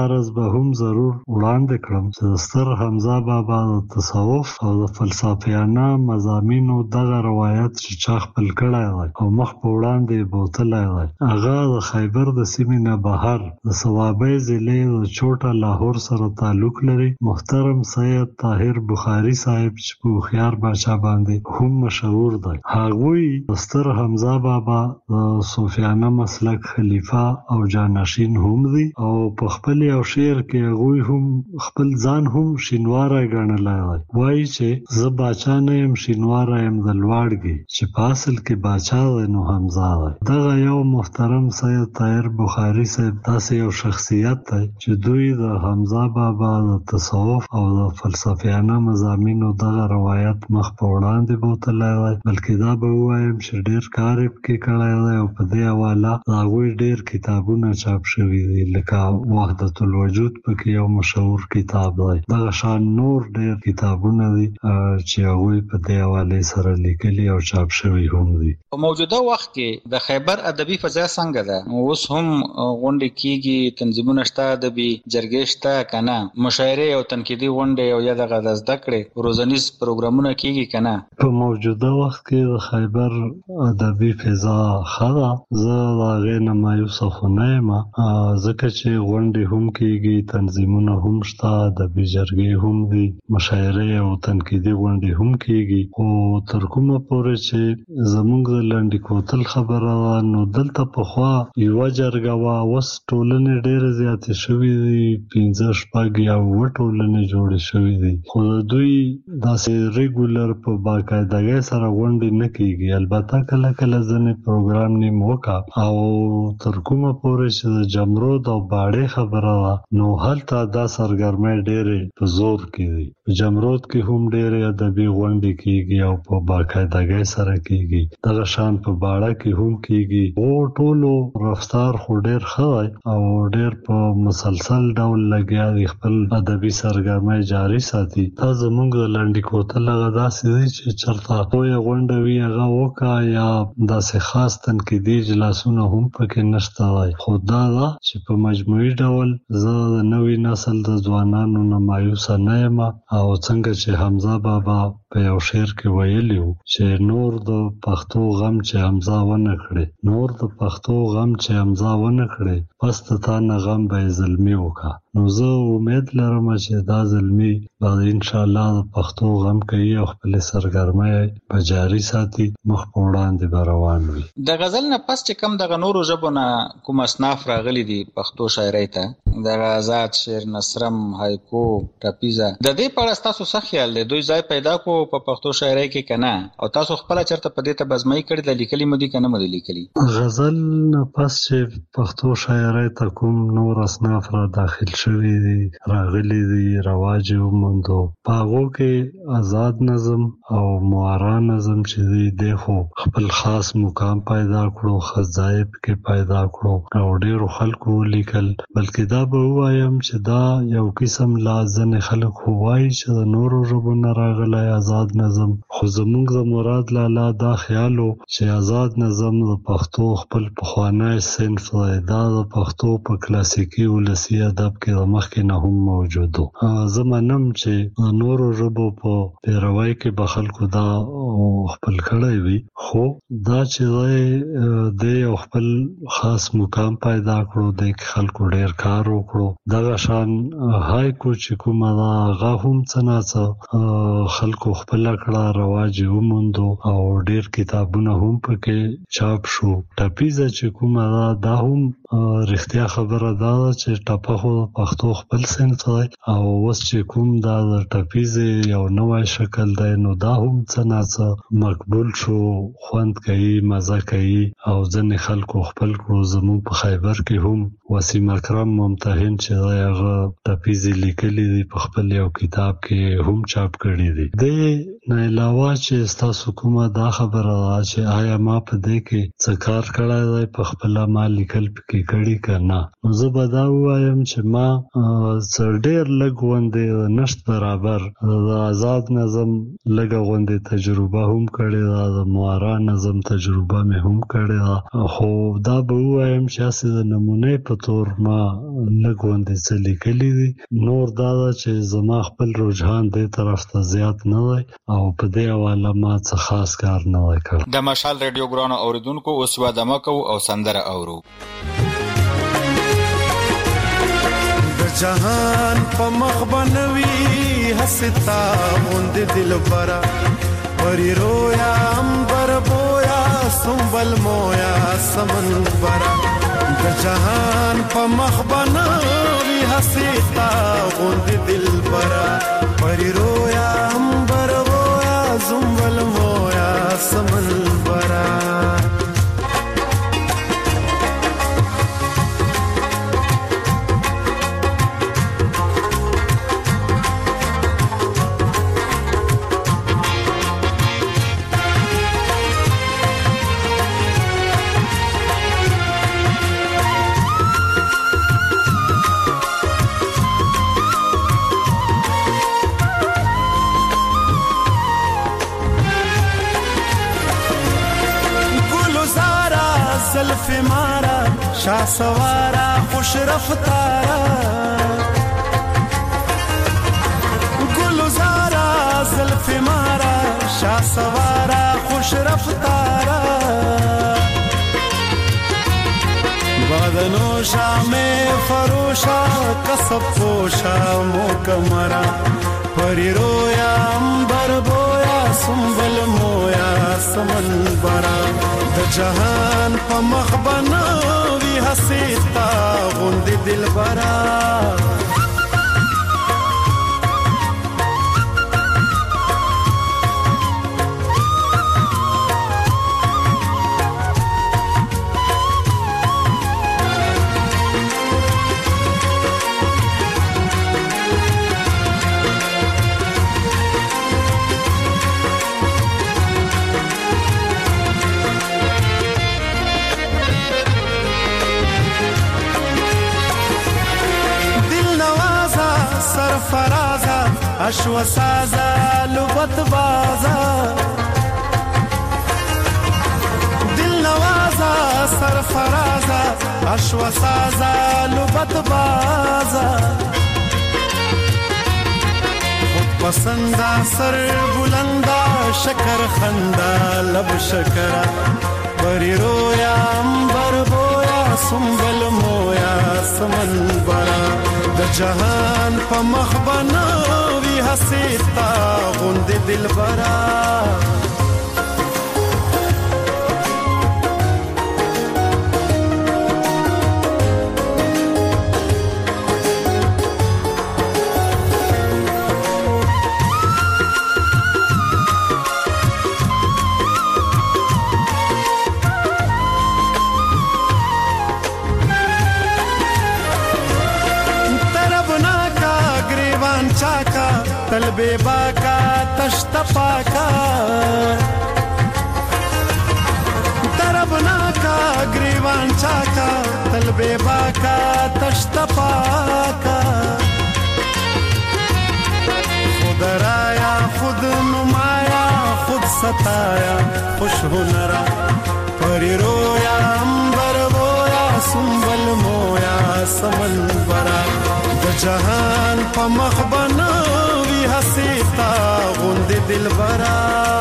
عرض به هم ضرور وړاندې کړم چې ستر حمزه بابا د تصوف او د فلسفیانه مضامینو دغه روایت چې چا خپل کړی دی او مخ په وړاندې بوتلی دی هغه د خیبر د سیمې نه بهر د صوابۍ ضلع د چوټه لاهور سره تعلق لري. محترم سید طاهر بخاري صاحب چې په هوښیار باچا باندې هم مشهور دی. هغوی د ستر حمزه بابا د صوفیانه مسلک خلیفه او جانشین هم دي او په خپل یو شعر کې هغوی هم خپل ځان هم شینواری ګڼلی دی. وایي چې زه باچا نه یم شینواری یم د لواړګي چې په اصل کې باچا دی نو حمزه دی. دغه یو محترم سید طاهر بخاري صاحب داسې یو شخصیت دی چې دوی د حمزه بابا د تصوف او د فلسفیانه مضامینو دغه روایت مخ په وړاندې بوتلی دی. بلکې دا به ووایم چې ډېر کار یې پکې کړی دی او په دې حواله د هغوی ډېر کتابونه چاپ شوي دي لکه وحدت الوجود پکې یو مشهور کتاب دی. دغه شان نور ډېر کتابونه دي چې هغوی په دې حوالې سره لیکلي او چاپ شوي هم دي. په موجوده وخت کې د خیبر ادبي فضا څنګه ده؟ اوس هم غونډې کېږي، تنظیمونه شته، ادبي جرګې شته که نه؟ مشاعرې او تنقیدي غونډې او یا دغه د زده کړې روزنیز پروګرامونه کېږي که نه؟ په موجوده وخت کې د خیبر ادبي فضا ښه ده. زه د هغې نه مایوسه خو نه یم ځکه چې غونډې هم کېږي، تنظیمونه هم شته، ادبي جرګې هم دي، مشاعرې او تنقیدي غونډې هم کېږي. خو تر کومه پورې چې زموږ د لنډي کوتل خبره ده نو دلته پخوا یوه جرګه وه، اوس ټولنې ډېرې زیاتې شوي دي، 15 شپږ یا 7 ټولنې جوړې شوي دي. خو د دوی داسې ریګولر په باقاعدګۍ سره غونډې نه کېږي. البته کله کله ځینې پروګرام نیم وکړه او تر کومه پورې چې د جمرود او باړې خبره ده نو هلته دا سرګرمۍ ډېرې په زور کې دي. په جمرود کې هم ډېرې ادبي غونډې کېږي او په باقاعدګۍ سره کېږي. دغه شان په باړه کې هم کېږي. او ټولو رفتار خو ډېر ښه دی او ډېر په مسلسل ډول لګیا دي خپل ادبي سرګرمۍ جاري ساتي. دا زموږ د لنډي کوتل هغه داسې دی چې چېرته لویه غونډه وي هغه وکړه یا داسې خاص تنقیدي اجلاسونه هم پکې نشته دی. خو دا ده چې په مجموعي ډول زه د نوي نسل د ځوانانو نه مایوسه نه یم او څنګه چې حمزه بابا په یو شعر کې ویلي و چې نور د پښتو غم چې حمزه ونه کړي، نور د پښتو غم چې حمزه ونه کړي، پس د تا نه غم به یې زلمي وکړه. نو زه امید لرم چې دا زلمي به انشاءالله د پښتو غم کوي او خپلې سرګرمۍ به جاري ساتي، مخ په وړاندې به روان وي. د غزل نه پس چې کوم دغه نورو ژبو نه کوم اصناف راغلي دي پښتو شاعرۍ ته، دغه آزاد شعر، نثرم، هایکو، ټپیزه، د دې په اړه ستاسو څه خیال دی؟ دوی ځای پیدا کو په پښتو شاعرۍ کې که نه؟ او تاسو خپله چېرته په دې ته بزمایي کړې ده، لیکلي مو دي که نه مو دي لیکلي؟ غزل نه پس چې پښتو شاعرۍ ته کوم نور اصناف را داخل شوي دي، راغلي دي، رواج یې وموندو، په هغو کې آزاد نظم او معرا نظم چې دی خو خپل خاص مقام پیدا کړو، ښه ځای پکې پیدا کړو او ډېرو خلکو ولیکل. بلکې دا به ووایم چې دا یو قسم لا ځینې خلک خو وایي چې د نورو ژبو نه راغلی آزاد نظم، خو زموږ د مراد لالا دا خیال و چې آزاد نظم د پښتو خپل پخوانی صنف دی. دا د پښتو په کلاسیکي ولسي ادب کې د مخکې نه هم موجود و. زه منم چې د نورو ژبو په پیروۍ کې به خلکو دا خپل کړی وي، خو دا چې دی یو خپل خاص مقام پیدا کړو، دی کې خلکو ډېر کار وکړو. دغه شان هایکو چې کومه ده هغه هم څه ناڅه خلکو خپله کړه، رواج یې وموندو او ډېر کتابونه هم پکې چاپ شو. ټپیزه چې کومه ده دا هم رښتیا خبره دا ده چې ټپه خو د پښتو خپل صنف دی او اوس چې کوم دا د ټپیزې یو نوی شکل دی نو دا هم څه ناڅه مقبول شو، خوند کوي، مزه کوي او ځینې خلکو خپل کړو. زموږ په خیبر کې هم وسیم اکرم ممتحن چې دی هغه ټپیزې لیکلي دي، په خپل یو کتاب کې هم چاپ کړي دي. دې نه علاوه چې ستاسو کومه دا خبره ده چې آیا ما په دې کې څه کار کړی دی، په خپله ما لیکل پکې ترقی کړي کنه. نو زه به دا وایم چې ما ډېر لږ غوندې نشت برابر د آزاد نظم لږ غوندې تجربه هم کړې ده، د موارا نظم تجربه مې هم کړې ده، خو دا به وایم چې اسې د نمونې په تور ما لږ غوندې څه لیکلي دي. نور دا ده چې زما خپل رجحان دې طرف ته زیات نه دی او په دې حواله ما څه خاص کار نه دی کړی. د مشال ریډیو ګرانو اوریدونکو اوس یوه دمه کوو او سندره اورو. د جهان په مخ بنوي هستا غوندې دلبره پری رویا امبر بویا سنبل مویا سمنبرا د جهان په مخ بنوي هستا غوندې دلبره پری رویا امبر بویا سنبل مویا سمنبرا. زلف مارا شاه سوارا خوش رفتارا گلزارا زلف مارا شاه سوارا خوش رفتارا بادنوشا میں فروشا کسب پوشا موکمرا پری رویا امبر بویا سنبل مویا سمنبرا د جهان په مخ بنوي هستا غوندې دلبرا فرازا اشو سازا لبت بازا دل نوازا سر فرازا اشو سازا لبت بازا خود پسندا سر بلندا شکر خندا لب شکرا بری رویا امبر بویا سنبل مویا سمنبرا د جهان په مخ بنوي هستا غوندې دلبرا तलबे बाका तश्त पाका तरबना का ग्रीवान चाका तलबे बाका तश्त पाका खुद राया खुद नुमाया खुद सताया खुश हुनरा परी रोया अंबर बोया सुंबल मोया समनबरा द जहान په مخ بنوي هستا غوندې دلبرا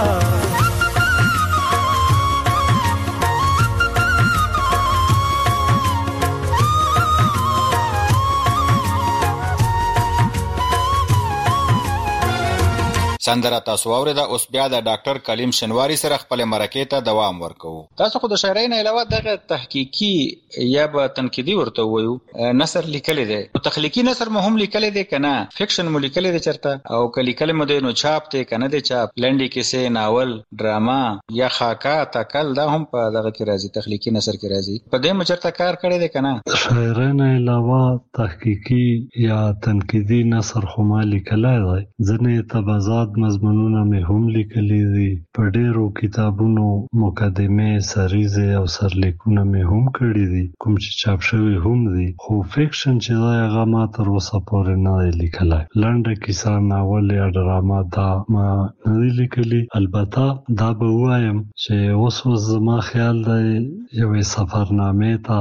سندره تاسو اوریدا. اوس بیا د ډاکټر کلیم شنواری سره خپل مرکه ته دوام ورکوو. تاسو خو د شاعرۍ نه علاوه دغه تحقیقي یا به تنقیدي ورته وایو نثر لیکلی دی، تخلیقي نثر مو هم لیکلی دی کنه، فکشن مو لیکلی دی چرته او کلی کلمه دی نو چاپ دی کنه دی چاپ، لنډي کیسې، ناول، ډراما یا خاکا تکل دا هم په دغه کې راځي، تخلیقي نثر کې راځي. په دې مو چرته کار کړی دی کنه؟ شاعرۍ نه علاوه تحقیقي یا تنقیدي نثر خو ما لیکلی دی، ځینې تبعات مضمونونه مې هم لیکلي دي. په ډېرو کتابونو مقدمې، سریزې او سرلیکونه مې هم کړي دي، کوم چې چاپ شوي هم دي. خو فکشن چې دی هغه ما تر اوسه پورې نه دی لیکلی. لنډه کیسه، ناول یا ډرامه دا ما نه دی لیکلي. البته دا به ووایم چې اوس زما خیال دی یوې سفرنامې ته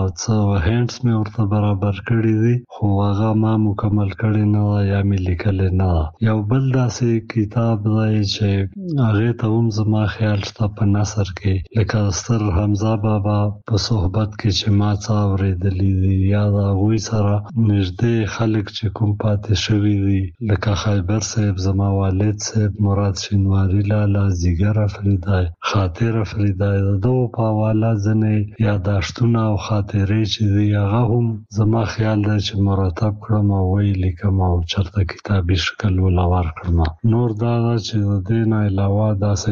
څه هینټس مې ورته برابر کړي دي، خو هغه ما مکمل کړی نه ده یا مې لیکلی نه ده. یو بل داسې کتاب دی چې هغې ته هم زما خیال شته په نثر کې، لکه ستر حمزه بابا په صحبت کې چې ما څه اورېدلي دي یا د هغوی سره نږدې خلک چې کوم پاتې شوي دي، لکه خیبر صاحب، زما والد صاحب، مراد شینواري لالا، زیګر افریدی، خاطر افریدی، د دغو په حواله ځینې یاداشتونه او خاطرې چې دي هغه هم زما خیال دی چې مرتب کړم او ویې لیکم او چېرته کتابي شکل وله ورکړم. نور دا ده چې د دې نه علاوه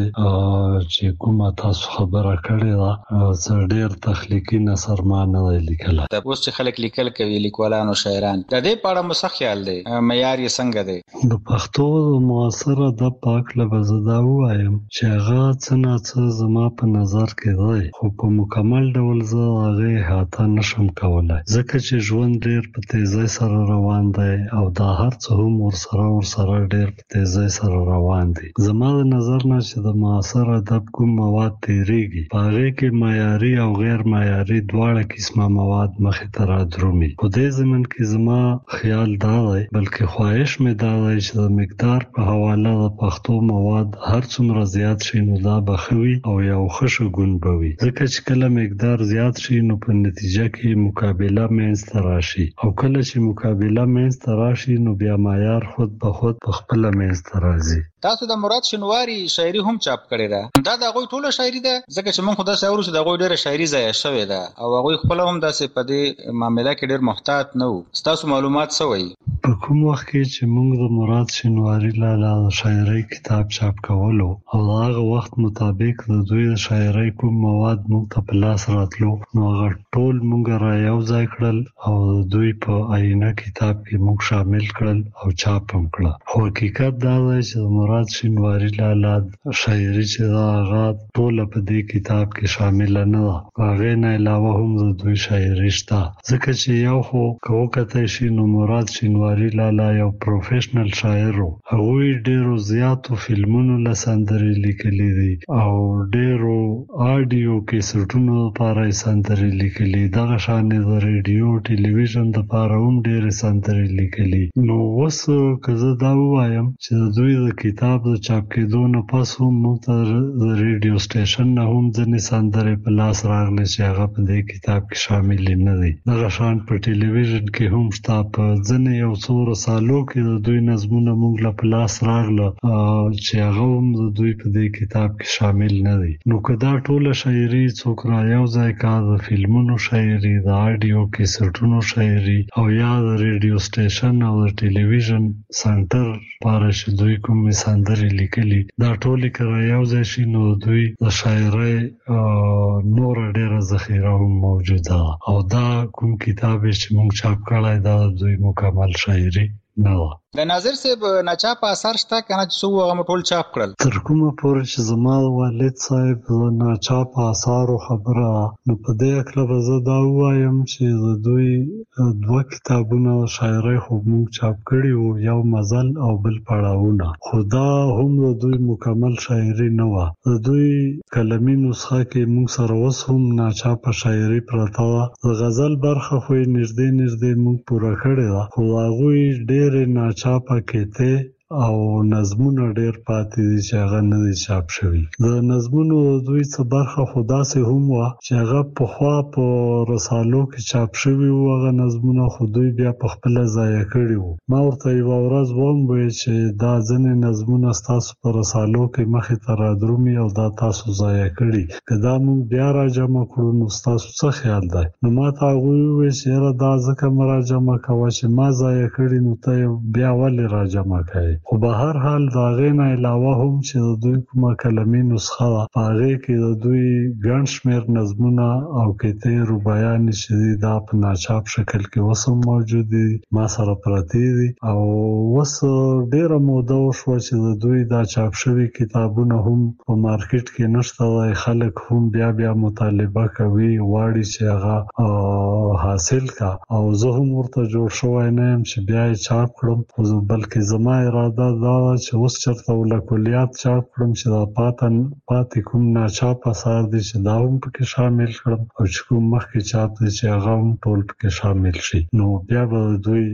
داسې چې کومه تاسو خبره کړې ده څه ډېر تخلیقي نثر ما نه دی لیکلی. اوس چې خلک لیکل کوي، لیکوالان او شاعران، د دې په اړه مو څه خیال دی؟ معیار یې څنګه دی؟ د پښتو د معاصر ادب په هکله به زه دا ووایم چې هغه څه نه څه زما په نظر کې دی، خو په مکمل ډول زه هغې احاطه نشم کولی، ځکه چې ژوند ډېر په تیزۍ سره روان دی او دا هر څه هم ورسره ډېر په تیزۍ سره روان دي. زما د نظر نه چې د معاصر ادب کوم مواد تیریږي، په هغې کې معیاري او غیر معیاري دواړه قسمه مواد مخې ته رادرومي. په دې ضمن کې زما خیال دا دی، بلکې خواهش مې دا دی چې د مقدار په حواله د پښتو مواد هر څومره زیات شي نو دا به ښه وي او یو ښه شګون به وي، ځکه چې کله مقدار زیات شي نو په نتیجه کې مقابله منځته راشي، او کله چې مقابله منځته راشي نو بیا معیار خود به خود په خپله منځته راځي. تاسو د مراد شینواري شاعري هم چاپ کړې ده، دا د هغوی ټوله شاعري ده؟ ځکه چې موږ خو داسې اورو چې د هغوی ډېره شاعري ضایع شوې ده او هغوی خپله هم داسې په دې معامله کې ډېر محتاط نه وو. ستاسو معلومات څه وایي؟ په کوم وخت کې چې موږ د مراد شینواري لالا د شاعرۍ کتاب چاپ کولو او د هغه وخت مطابق د دوی د شاعرۍ کوم مواد موږ ته په لاس راتلو، نو هغه ټول موږ را یو ځای کړل او د دوی په آینه کتاب کې موږ شامل کړل او چاپ هم کړل. خو حقیقت دا دی چې د مراد شینواري لالا شاعري چې دا هغه ټوله په دې کتاب کې شامله نه ده، هغې نه علاوه هم د دوی شاعري شته، ځکه چې یو خو که وکتلی شي نو مراد شینواري لالا یو پروفیشنل شاعر و. هغوی ډېرو زیاتو فلمونو له سندرې لیکلي دي او ډېرو آډیو کیسټونو لپاره یې سندرې لیکلي، دغه شانې د ریډیو ټلویزیون دپاره هم ډېرې سندرې لیکلي. نو اوس که زه دا ووایم چې د دوی د کتاب د چاپ کېدو نه پس هم موږ ته د ریډیو سټیشن نه هم ځینې سندرې په لاس راغلې چې هغه په دې کتاب کې شاملې نه دي. دغه شان په ټلویزیون کې هم شته، په ځینې یو څو رسالو کې د دوی نظمونه موږ له په لاس راغله چې هغه هم د دوی په دې کتاب کې شامل نه دي. نو که دا ټوله شاعري څوک را یو ځای کا، د فلمونو شاعري، د آډیو کیسټونو شاعري او یا د ریډیو سټیشن او د ټلویزیون سنټر لپاره چې دوی کومې سندرې لیکلي، دا ټولې که را یو ځای شي نو دوی د شاعرۍ نوره ډېره ذخیره هم موجوده ده او دا کوم کتاب چې موږ چاپ کړی دا د دوی مکمل شاعري نه ده. د ناظر صاحب ناچاپه اثار شته که نه چې څو هغه ټول چاپ کړل؟ تر کومه پورې چې زما والد صاحب د ناچاپه اثارو خبره، نو په دې هکله به زه دا ووایم چې د دوی 2 کتابونه شاعرۍ خو موږ چاپ کړي وو، یو مزل او بل پړاوونه، خو دا هم د دوی مکمل شاعري نه وه. د دوی قلمي نسخه کې موږ سره اوس هم ناچاپه شاعري پرته وه. د غزل برخه خو یې نږدې موږ پوره کړې ده، خو هغوی ډېرې ناچاپه کېته او نظمونه ډېر پاتې دي چې هغه نه دي چاپ شوي. د نظمونو دوی څه برخه خو داسې هم وه چې هغه پخوا په رسالو کې چاپ شوي وو، هغه نظمونه خو دوی بیا په خپله ضایع کړي وو. ما ورته یوه ورځ وویل چې دا ځینې نظمونه ستاسو په رسالو کې مخې ته رادرومي او دا تاسو ضایع کړي، که دا موږ بیا راجمع کړو نو ستاسو څه خیال دی؟ نو ما ته هغوی وویل چې یاره دا ځکه مه راجمع کوه چې ما ضایع کړي، نو ته بیا ولې راجمع کوې؟ خو به هر حال دا غینه علاوه هم چې د دوی کومه کلمي نسخه ده هغه کې د دوی ګڼ شمېر نظمونه او کیسې رباعیانې چې دا په ناچاپ شکل کې وسم موجود دي ما سره پراته دي او وس ډیره موده وشوه چې د دوی دا چاپ شوي کتابونه هم په مارکیټ کې نشته دی خلک هم بیا مطالبه کوي غواړي چې هغه حاصل کا او زه هم ورته جوړ شوی نه یم چې بیا یې چاپ کړم خو بلکې زما اراده دا ده چې اوس چېرته ولکلیات چاپ کړم چې دا پاتې کوم ناچاپ اثار دي چې دا هم پکې شامل کړم او چې کوم مخکې چاپ دي چې هغه هم ټول پکې شامل شي نو بیا به دوی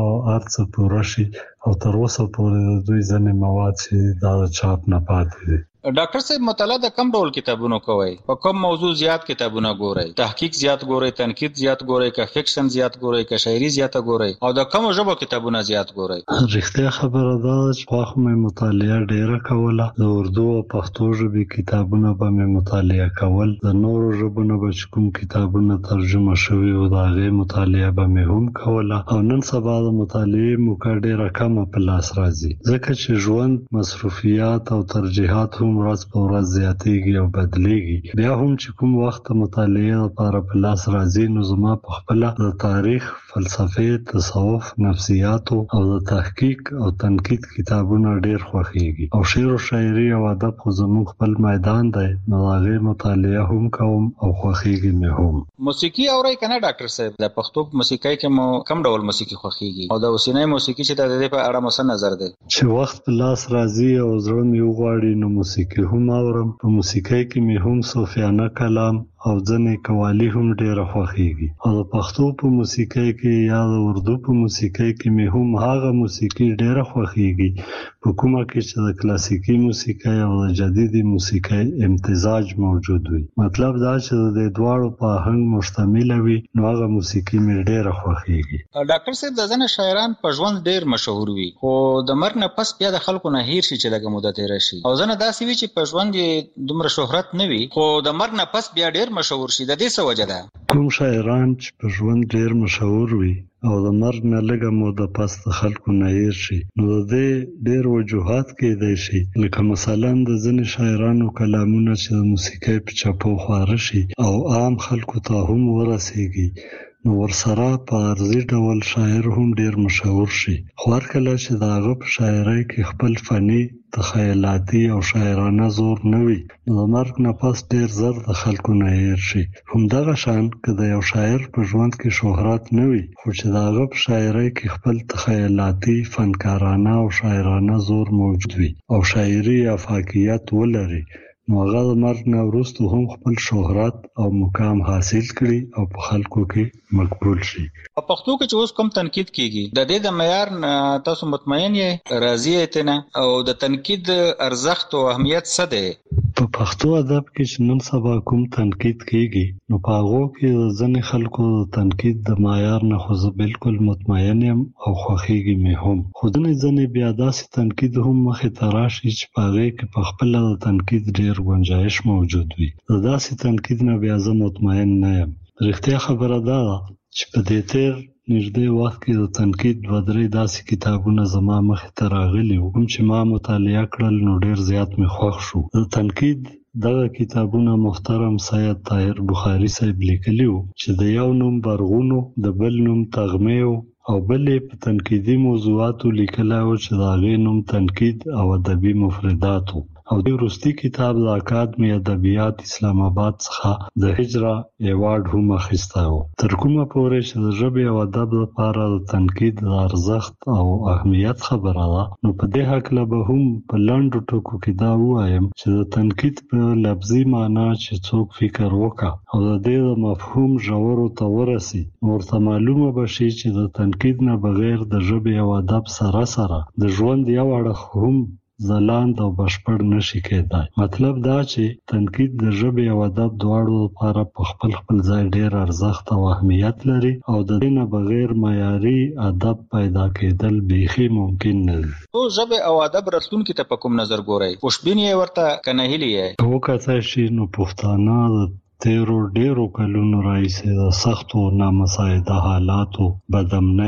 هر څه پوره شي او تر اوسه پورې د دوی ځینې مواد چې دا چاپ نه پاتې دي. ډاکټر صاحب مطالعه د کوم ډول کتابونو کوي؟ په کوم موضوع زیات کتابونه ګورئ؟ تحقیق زیات ګورئ، تنقید زیات ګورئ، که فکشن زیات ګورئ، که شاعري زیات ګورئ او د کوم ژبو کتابونه زیات ګورئ؟ رښتیا خبره ده چې خو مې مطالعه ډیره کوله د اردو او پښتو ژبې کتابونه به مې مطالعه کول د نورو ژبو نه به کوم کتابونه ترجمه شوي او د هغې مطالعه به مې هم کوله او نن سبا د مطالعې موقع ډیره کمه په لاس راځي ځکه چې ژوند مصروفیات او ترجیحات هم ورځ په ورځ زیاتېږي او بدلېږي بیا هم چې کوم وخت مطالعې لپاره په لاس راځي نو زما په خپله د تاریخ فلسفې تصوف نفسیاتو او د تحقیق او تنقید کتابونه ډیر خوښیږي او شعر او شاعري او ادب خو زموږ خپل میدان دی نو هغه مطالعه هم کوم او خوښیږي مې هم. موسیقي اورئ کنه ډاکټر صاحب؟ د پښتو موسیقۍ کې مو کوم ډول موسیقي خوښیږي او د اوسنۍ موسیقي چې د دې په اړه مو څه نظر دی؟ چې وخت په لاس راځي او زړه مې وغواړي نو موسیقي هم اورم. په موسیقۍ کې مې هم صوفیانه کلام او ځنې قوالی هم ډیره خوښیږي او د پښتو په موسیقۍ کې یا د اردو په موسیقۍ کې مې هم هغه موسیقي ډیره خوښیږي په کومه کې چې د کلاسیکي موسیقۍ او د جدیدي موسیقۍ امتزاج موجود وي مطلب دا چې د دواړو په آهنګ مشتمل وي نو هغه موسیقي مې ډیره خوښیږي. ډاکټر صاحب د ځینې شاعران په ژوند ډیر مشهور وي خو د مرګ نه پس بیا د خلکو نه هیر شي چې لږه موده تیر شي او ځنه داسې وي چې په ژوند یې دومره شهرت نه وي خو د مرګ نه پس بیا ډیر مشهور شي د دې څه وجه ده؟ کوم شاعران چې په ژوند ډیر مشهور وي او د مرګ نه لږه موده پس د خلکو نه هیر شي نو د دې ډیر وجوهات کېدای شي لکه مثلا د ځینې شاعرانو کلامونه چې د موسیقۍ په چپو خواره شي او عام خلکو ته هم ورسیږي نو ورسره په عرضي ډول شاعر هم ډیر مشهور شي خو هر کله چې د هغه په شاعرۍ کې خپل فني تخیلاتي او شاعرانه زور نه وي نو د مرګ نه پس ډیر زر د خلکو نه هیر شي. همدغه شان که د یو شاعر په ژوند کې شهرت نه وي خو چې د هغه په شاعرۍ کې خپل تخیلاتي فنکارانه او شاعرانه زور موجود وي او شاعري افاقیت ولري نو هغه د مرګ نه وروسته هم خپل شهرت او مقام حاصل کړي او په خلکو کې مقبول شي. په پښتو کې چې اوس کوم تنقید کیږي د دې د معیار تاسو مطمئن یې راضي یې نه او د تنقید ارزښت او اهمیت څه دی؟ په پښتو ادب کې چې نن سبا کوم تنقید کیږي نو په هغه کې د ځینې خلکو د تنقید د معیار نه خو زه بالکل مطمئن یم او خوښیږي مې هم خو ځینې بیا داسې تنقید هم مخې ته راشي چې په هغې کې په خپله د تنقید ډېر گنجایش موجود وي د داسې تنقید نه بیا زه مطمئن نه یم. رښتیا خبره دا ده چې په دې تیر نږدې وخت کې د تنقید 2-3 داسې کتابونه زما مخې ته راغلي وو کوم چې ما مطالعه کړل نو ډیر زیات مې خوښ شو. د تنقید دغه کتابونه محترم سید طاهر بخاري صاحب لیکلي وو چې د یو نوم برغونو د بل نوم تغمیو او بلې په تنقیدي موضوعاتو لیکلی وو چې د هغې نوم تنقید او ادبي مفردات وو او د وروستي کتاب د اکادمي ادبیات اسلام آباد څخه د هجرا ایوارډ هم اخیستی و. تر کومه پورې چې د ژبې او ادب لپاره د تنقید د ارزښت او اهمیت خبره ده نو په دې هکله به هم په لنډو ټکو کې دا ووایم چې د تنقید په لفظي معنا چې څوک فکر وکړي او د دې د مفهوم ژورو ته ورسي ورته معلومه به شي چې د تنقید نه بغیر د ژبې او ادب سره د ژوند یو اړخ هم ځلاند او بشپړ نشي کېدای. مطلب دا چې تنقید د ژبې او ادب دواړو لپاره په خپل ځای ډېر ارزښت او اهمیت لري او د دې نه بغیر معیاري ادب پیدا کېدل بیخي ممکن نه دي. او ژبې او ادب راتلونکي ته په کوم نظر ګورئ؟ خوشبین یې ورته که نهیلي یې؟ وکتای شي نو پښتانه د تیرو ډېرو کلونو راهیسې د سختو نامساعده حالاتو بدامنۍ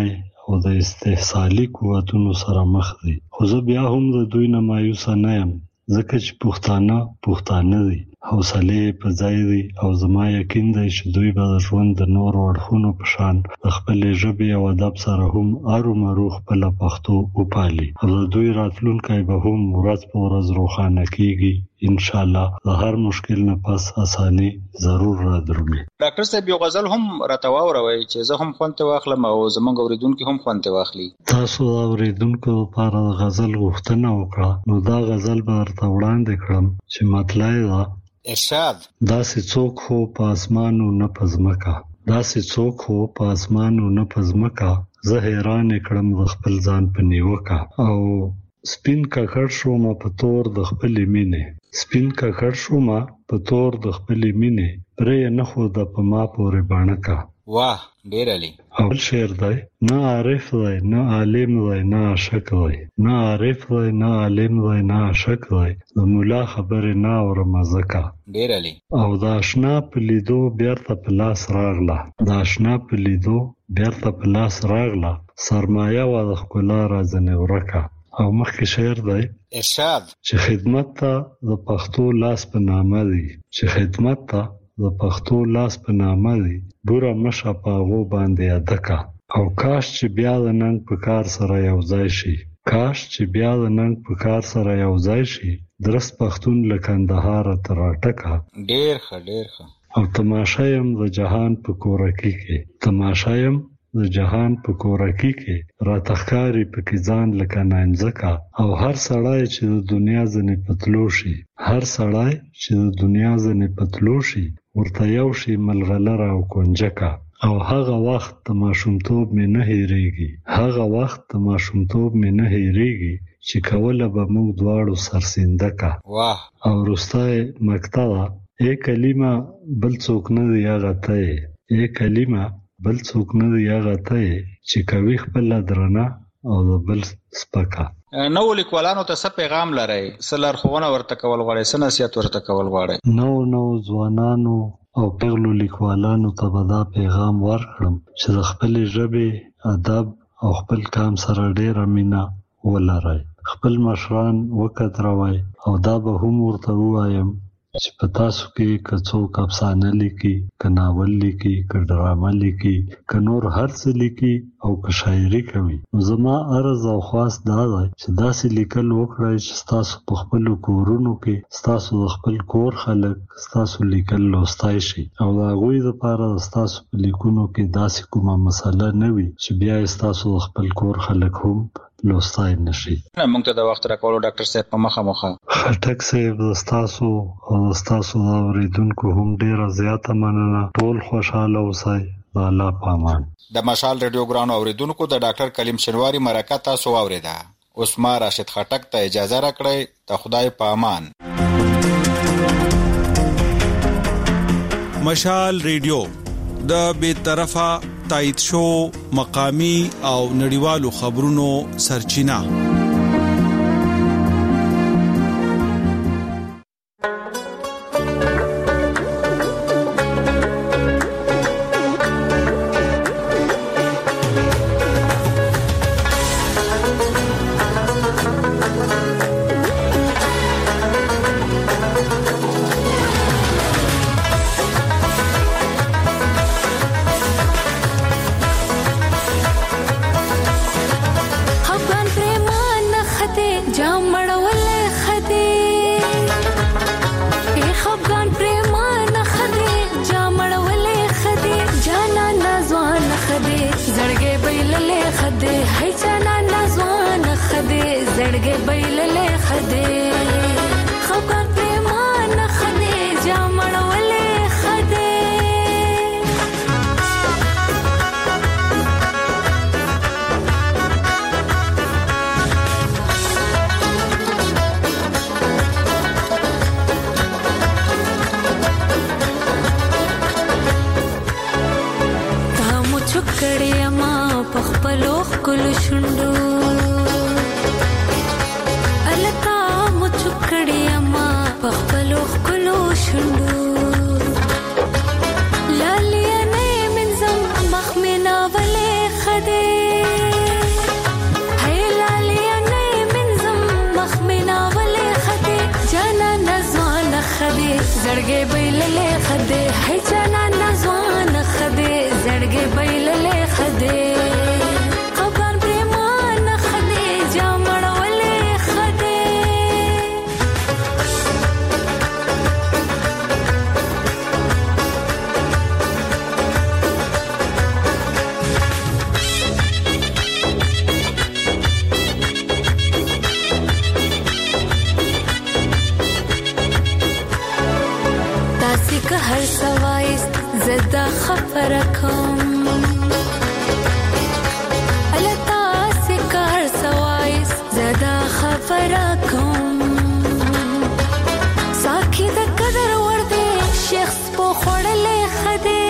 او د استحصالي قوتونو سره مخ دي. خو زه بیا هم د دوی نه مایوس نه یم، ځکه چې پښتانه دي، حوصله په ځای دي او زما یقین دی چې دوی به د ژوند د نورو اړخونو په شان د خپلې ژبې او ادب سره هم ارومرو خپله پښتو وپالي او د دوی راتلونکی به هم ورځ په ورځ روښانه کیږي. انشاءالله د هر مشکل نه پس اساني ضرور را درومي. ډاکټر صاحب یو غزل هم راته واوروئ چې زه هم خوند واخلم او زمونږ اوریدونکو هم خوند واخلي. تاسو د اوریدونکو لپاره د غزل غوښتنه وکړه، نو دا غزل به درته وړاندې کړم چې مطلع ده: ارشاد. داسې څوک خو په اسمان او نه په ځمکه، داسې څوک خو په اسمان او نه په ځمکه، زه حیران کړم د خپل ځان په نیوکه. او سپین ککړ شوم په تور د خپلې مینې، سپین ککړ شوم په تور د خپلې مینې، پرې نه خو د په ما پورې بڼکه. واه ډیر علی. اول شعر دی: نه عارف دی نه عالم دی نه عاشق دی، نه عارف دی نه عالم دی نه عاشق دی، د مولا خبرې نه اورم ځکه. ډیر علی. او د آشنا په لیدو بیرته په لاس راغله، د آشنا په لیدو بیرته په لاس راغله، سرمایه و د ښکلا رازنې ورکه. او مخکې شعر دی: ارشاد. چې خدمت ته د پښتو لاس په نامه دی، چې خدمت ته د پښتو لاس په نامه دی، بوره مشه په هغو باندې ادکه. او کاش چې بیا د ننګ په کار سره یو ځای شي، کاش چې بیا د ننګ په کار سره یو ځای شي، درست پښتون له کندهار تر اټکه. ډیر ښه ډیر ښه. او تماشایم د جهان په کورکی کې، تماشایم د جهان په کورکی کې، راته ښکاري پکې ځان لکه نانځکه. او هر سړی چې د دنیا ځنې پتلو شي، هر سړی چې د دنیا ځنې پتلو شي، ورته یو شي ملغلره او کنجکه. او هغه وخت د ماشومتوب مې نه هېرېږي، هغه وخت د ماشومتوب مې نه هېرېږي، چې کوله به موږ دواړو سرسیندکه. واه. او وروستی مقطع ده: ای کلیمه بل څوک نه دی هغه ته یې، ای کلیمه بل څوک نه دی هغه ته یې، چې کوي خپله درنه او د بل سپکه. نو لیکوالانو ته څه پیغام لرئ؟ څه لارښوونه ورته کول غواړئ؟ څه نصیحت ورته کول غواړئ؟ نو ځوانانو او پیغلو لیکوالانو ته به دا پیغام ورکړم چې د خپلې ژبې، ادب او خپل کام سره ډېره مینه ولرئ، خپل مشران وقدروئ. او دا به هم ورته ووایم چې په تاسو کې که څوک افسانه لیکي، که ناول لیکي، که ډرامه لیکي، که نور هر څه لیکي او که شاعري کوي، نو زما عرض او خواست دا دی چې داسې لیکل وکړئ چې ستاسو په خپلو کورونو کې ستاسو د خپل کور خلک ستاسو لیکل لوستی شي، او د هغوی دپاره د ستاسو په لیکونو کې داسې کومه مسله نه وي چې بیا یې ستاسو د خپل کور خلک هم لوستای نشي. موږ ته د وخت راکولو ډاکټر صاحب په مخه خټک صاحب د ستاسو او د ستاسو د اوریدونکو هم ډیره زیاته مننه. ټول خوشاله اوسئ. د الله په امان. د مشال ریډیو ګرانو اوریدونکو د ډاکټر کلیم شنواری مرکه تاسو واوریده. اوس ما راشد خټک ته اجازه راکړئ. ته خدای په امان. مشال ریډیو د بے طرفه تایید شو مقامی او نړیوالو خبرونو سرچینه. لالیانه من زم مخ منا ولې خده هر سوایس زدا خبره کوم التا سکار سوایس زدا خبره کوم ساکي د قدر ور دي شخص په خړلې خدي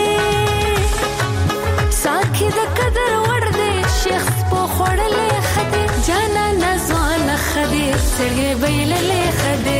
ساکي د قدر ور دي شخص په خړلې خدي جانا نزوان خدي سرګې ویللې خدي